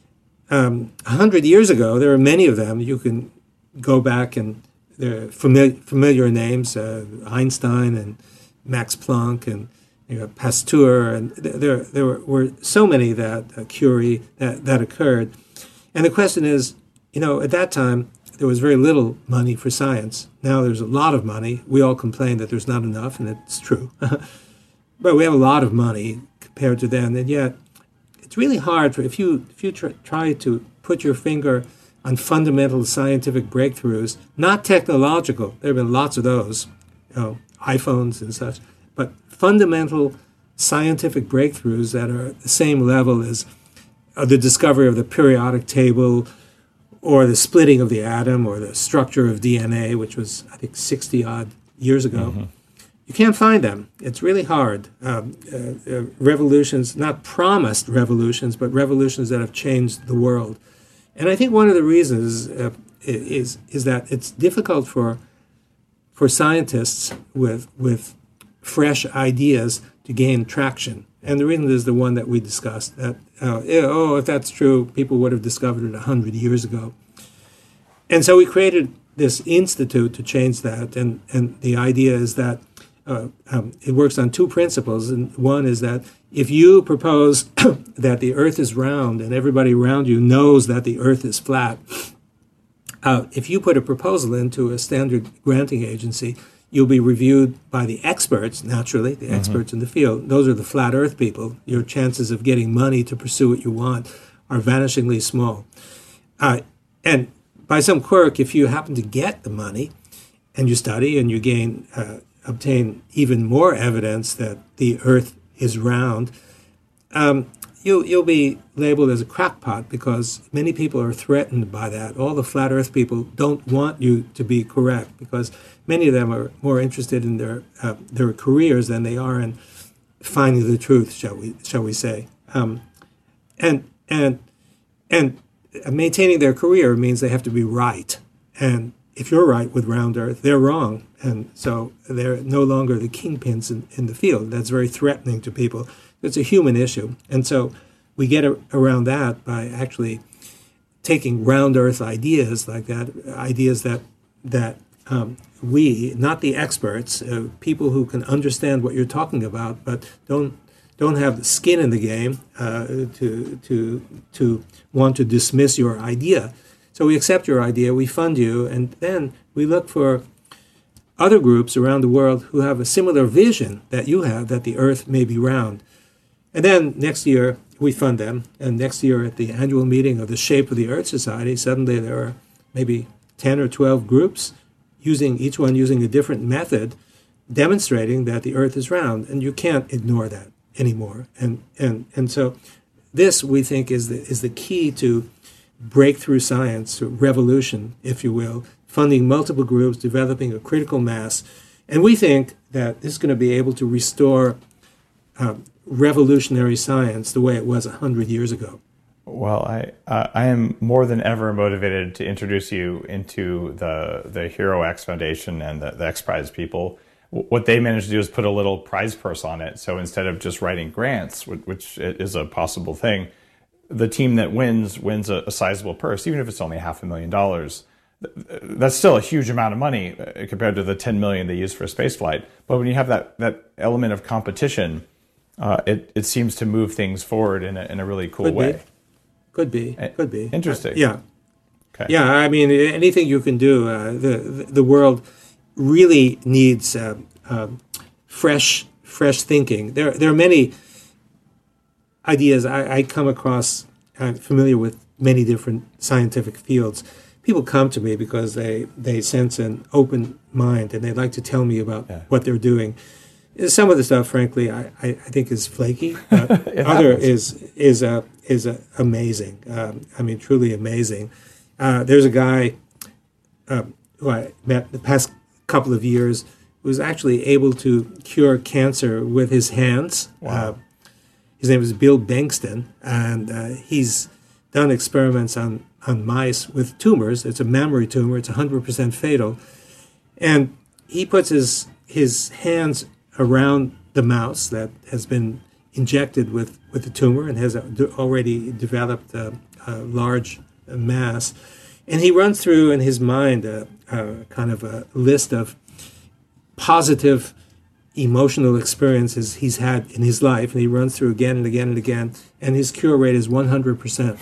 Um, a hundred years ago, there were many of them. You can go back and they're familiar familiar names: uh, Einstein and Max Planck and you know, Pasteur, and there there were, were so many that uh, Curie that that occurred. And the question is, you know, at that time there was very little money for science. Now there's a lot of money. We all complain that there's not enough, and it's true. But we have a lot of money compared to then, and yet it's really hard for if you if you tr- try to put your finger on fundamental scientific breakthroughs, not technological. There have been lots of those, you know, iPhones and such, but fundamental scientific breakthroughs that are at the same level as uh, the discovery of the periodic table, or the splitting of the atom, or the structure of D N A, which was I think sixty odd years ago. Mm-hmm. You can't find them. It's really hard. Um, uh, uh, revolutions, not promised revolutions, but revolutions that have changed the world. And I think one of the reasons uh, is is that it's difficult for for scientists with with fresh ideas to gain traction. And the reason is the one that we discussed, that, uh, oh, if that's true, people would have discovered it one hundred years ago. And so we created this institute to change that. And, and the idea is that uh, um, it works on two principles. And one is that if you propose that the earth is round and everybody around you knows that the earth is flat, uh, if you put a proposal into a standard granting agency, you'll be reviewed by the experts, naturally, the mm-hmm. experts in the field. Those are the flat earth people. Your chances of getting money to pursue what you want are vanishingly small. Uh, and by some quirk, if you happen to get the money and you study and you gain, uh, obtain even more evidence that the earth is round, um, you'll, you'll be labeled as a crackpot because many people are threatened by that. All the flat earth people don't want you to be correct because many of them are more interested in their uh, their careers than they are in finding the truth, shall we shall we say? Um, and and and maintaining their career means they have to be right. And if you're right with round Earth, they're wrong, and so they're no longer the kingpins in, in the field. That's very threatening to people. It's a human issue, and so we get a, around that by actually taking round Earth ideas like that, ideas that that. Um, we, not the experts, uh, people who can understand what you're talking about, but don't don't have the skin in the game uh, to to to want to dismiss your idea. So we accept your idea, we fund you, and then we look for other groups around the world who have a similar vision that you have, that the Earth may be round. And then next year we fund them, and next year at the annual meeting of the Shape of the Earth Society, suddenly there are maybe ten or twelve groups using each one using a different method, demonstrating that the Earth is round, and you can't ignore that anymore. And and and so, this we think is the is the key to breakthrough science, revolution, if you will, funding multiple groups, developing a critical mass, and we think that this is going to be able to restore uh, revolutionary science the way it was a hundred years ago. Well, I uh, I am more than ever motivated to introduce you into the the Hero X Foundation and the, the X Prize people. W- what they managed to do is put a little prize purse on it. So instead of just writing grants, which, which is a possible thing, the team that wins wins a, a sizable purse, even if it's only half a million dollars. That's still a huge amount of money compared to the ten million they use for a space flight. But when you have that that element of competition, uh, it it seems to move things forward in a, in a really cool Could way. Be. Could be, could be. Interesting. Yeah. Okay. Yeah, I mean, anything you can do. Uh, the the world really needs uh, uh, fresh fresh thinking. There there are many ideas I, I come across. I'm familiar with many different scientific fields. People come to me because they, they sense an open mind and they like to tell me about yeah. what they're doing. Some of the stuff, frankly, I, I, I think is flaky. But other is is uh, is uh, amazing. Um, I mean, truly amazing. Uh, there's a guy uh, who I met the past couple of years who was actually able to cure cancer with his hands. Wow. Uh, his name is Bill Bankston, and uh, he's done experiments on on mice with tumors. It's a mammary tumor. It's one hundred percent fatal. And he puts his his hands around the mouse that has been injected with, with the tumor and has already developed a, a large mass. And he runs through in his mind a, a kind of a list of positive emotional experiences he's had in his life. And he runs through again and again and again. And his cure rate is one hundred percent.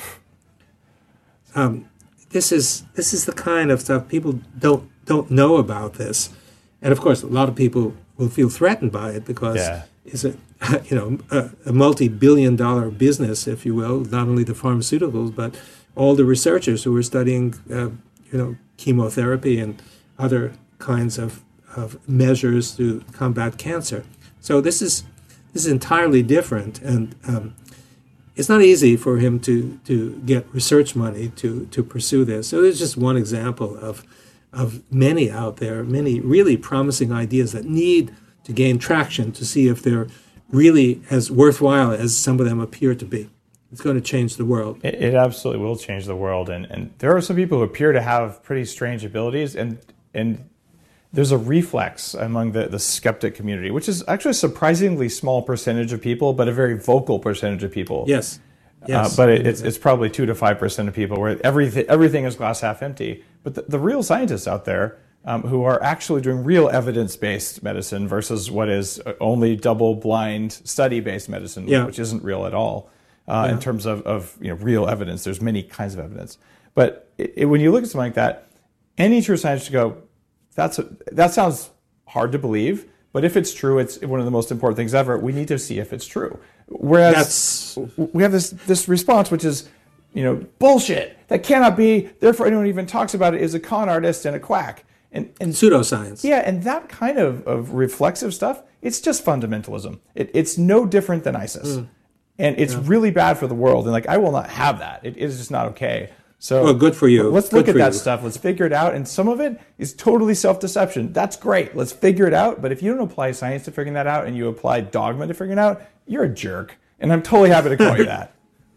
Um, this is this is the kind of stuff people don't don't know about this. And of course, a lot of people will feel threatened by it because Yeah. it's a, you know, a, a multi-billion dollar business, if you will, not only the pharmaceuticals, but all the researchers who are studying, uh, you know, chemotherapy and other kinds of, of measures to combat cancer. So this is this is entirely different, and um, it's not easy for him to, to get research money to, to pursue this. So there's just one example of of many out there, many really promising ideas that need to gain traction to see if they're really as worthwhile as some of them appear to be. It's going to change the world. It, it absolutely will change the world. And, and there are some people who appear to have pretty strange abilities, and and there's a reflex among the, the skeptic community, which is actually a surprisingly small percentage of people, but a very vocal percentage of people. Yes. Yes. Uh, but it, it's it's probably two to five percent of people where everything everything is glass half empty. But the, the real scientists out there um, who are actually doing real evidence-based medicine versus what is only double-blind study-based medicine, Yeah. which isn't real at all uh, Yeah. in terms of, of you know real evidence. There's many kinds of evidence, but it, it, when you look at something like that, any true scientist go, that's a, that sounds hard to believe. But if it's true, it's one of the most important things ever. We need to see if it's true. Whereas That's, we have this this response, which is, you know, bullshit. That cannot be. Therefore, anyone who even talks about it is a con artist and a quack. And and pseudoscience. yeah, and that kind of, of reflexive stuff, it's just fundamentalism. It, it's no different than ISIS. Mm. And it's really bad for the world. And like, I will not have that. It is just not okay. So Well, good for you. Let's Good look at for that you. stuff. Let's figure it out. And some of it is totally self-deception. That's great. Let's figure it out. But if you don't apply science to figuring that out and you apply dogma to figuring it out, you're a jerk. And I'm totally happy to call you that.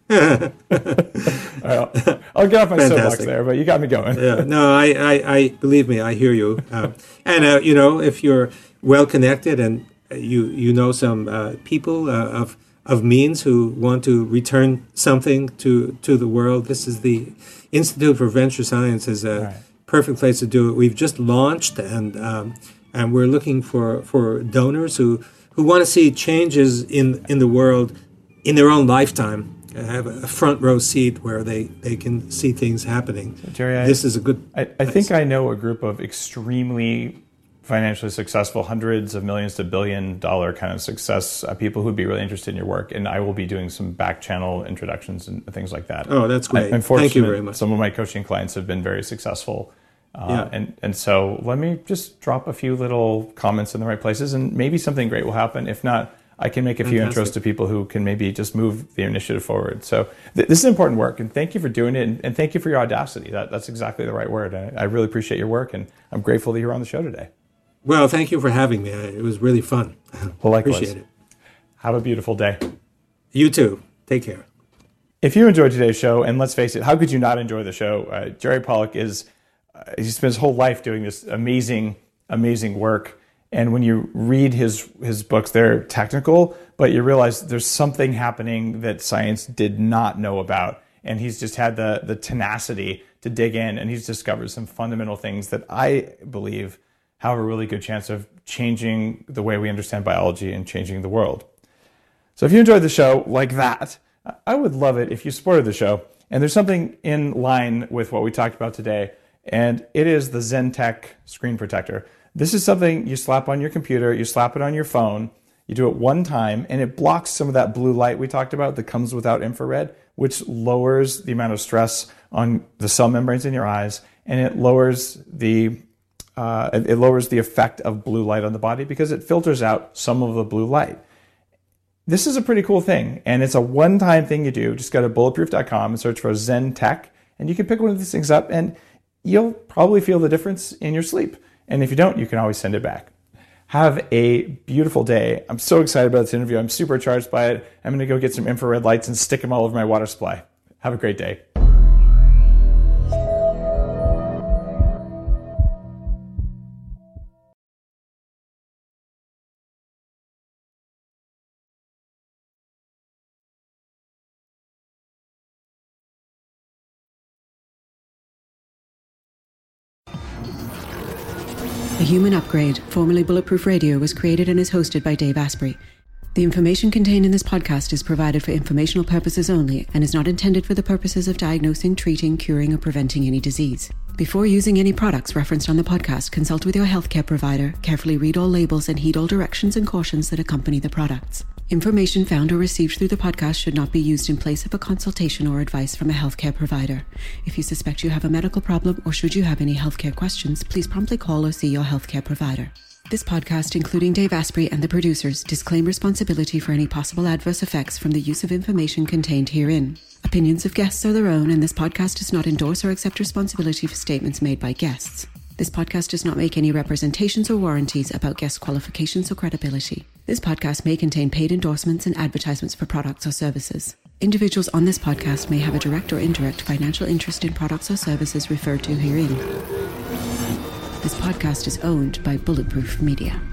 All right, I'll, I'll get off my soapbox Fantastic. there, but you got me going. Yeah, no, I, I, I believe me, I hear you. Uh, and uh, you know, if you're well connected and you you know some uh, people uh, of of means who want to return something to to the world, this is the Institute for Venture Science is a Right. perfect place to do it. We've just launched, and um, and we're looking for for donors who who want to see changes in in the world in their own lifetime. Have a front row seat where they, they can see things happening. Jerry, I- this is a good. I, I think I know a group of extremely financially successful, hundreds of millions to billion dollar kind of success uh, people who'd be really interested in your work. And I will be doing some back channel introductions and things like that. Oh, that's great. I, I'm fortunate Thank you very much. Some of my coaching clients have been very successful. Uh, Yeah. and, and so let me just drop a few little comments in the right places and maybe something great will happen. If not, I can make a few Fantastic. intros to people who can maybe just move the initiative forward. So th- this is important work, and thank you for doing it, and, and thank you for your audacity. That, that's exactly the right word. I, I really appreciate your work, and I'm grateful that you're on the show today. Well, thank you for having me. It was really fun. Well, likewise. Appreciate it. Have a beautiful day. You too. Take care. If you enjoyed today's show, and let's face it, how could you not enjoy the show? Uh, Jerry Pollack is, uh, he spent his whole life doing this amazing, amazing work. And when you read his his books, they're technical, but you realize there's something happening that science did not know about. And he's just had the the tenacity to dig in, and he's discovered some fundamental things that I believe have a really good chance of changing the way we understand biology and changing the world. So if you enjoyed the show like that, I would love it if you supported the show. And there's something in line with what we talked about today, and it is the ZenTech screen protector. This is something you slap on your computer, you slap it on your phone, you do it one time, and it blocks some of that blue light we talked about that comes without infrared, which lowers the amount of stress on the cell membranes in your eyes, and it lowers the uh, it lowers the effect of blue light on the body because it filters out some of the blue light. This is a pretty cool thing, and it's a one-time thing you do. Just go to bulletproof dot com and search for ZenTech, and you can pick one of these things up, and you'll probably feel the difference in your sleep. And if you don't, you can always send it back. Have a beautiful day. I'm so excited about this interview. I'm supercharged by it. I'm going to go get some infrared lights and stick them all over my water supply. Have a great day. The Human Upgrade, formerly Bulletproof Radio, was created and is hosted by Dave Asprey. The information contained in this podcast is provided for informational purposes only and is not intended for the purposes of diagnosing, treating, curing, or preventing any disease. Before using any products referenced on the podcast, consult with your healthcare provider, carefully read all labels, and heed all directions and cautions that accompany the products. Information found or received through the podcast should not be used in place of a consultation or advice from a healthcare provider. If you suspect you have a medical problem or should you have any healthcare questions, please promptly call or see your healthcare provider. This podcast, including Dave Asprey and the producers, disclaim responsibility for any possible adverse effects from the use of information contained herein. Opinions of guests are their own, and this podcast does not endorse or accept responsibility for statements made by guests. This podcast does not make any representations or warranties about guest qualifications or credibility. This podcast may contain paid endorsements and advertisements for products or services. Individuals on this podcast may have a direct or indirect financial interest in products or services referred to herein. This podcast is owned by Bulletproof Media.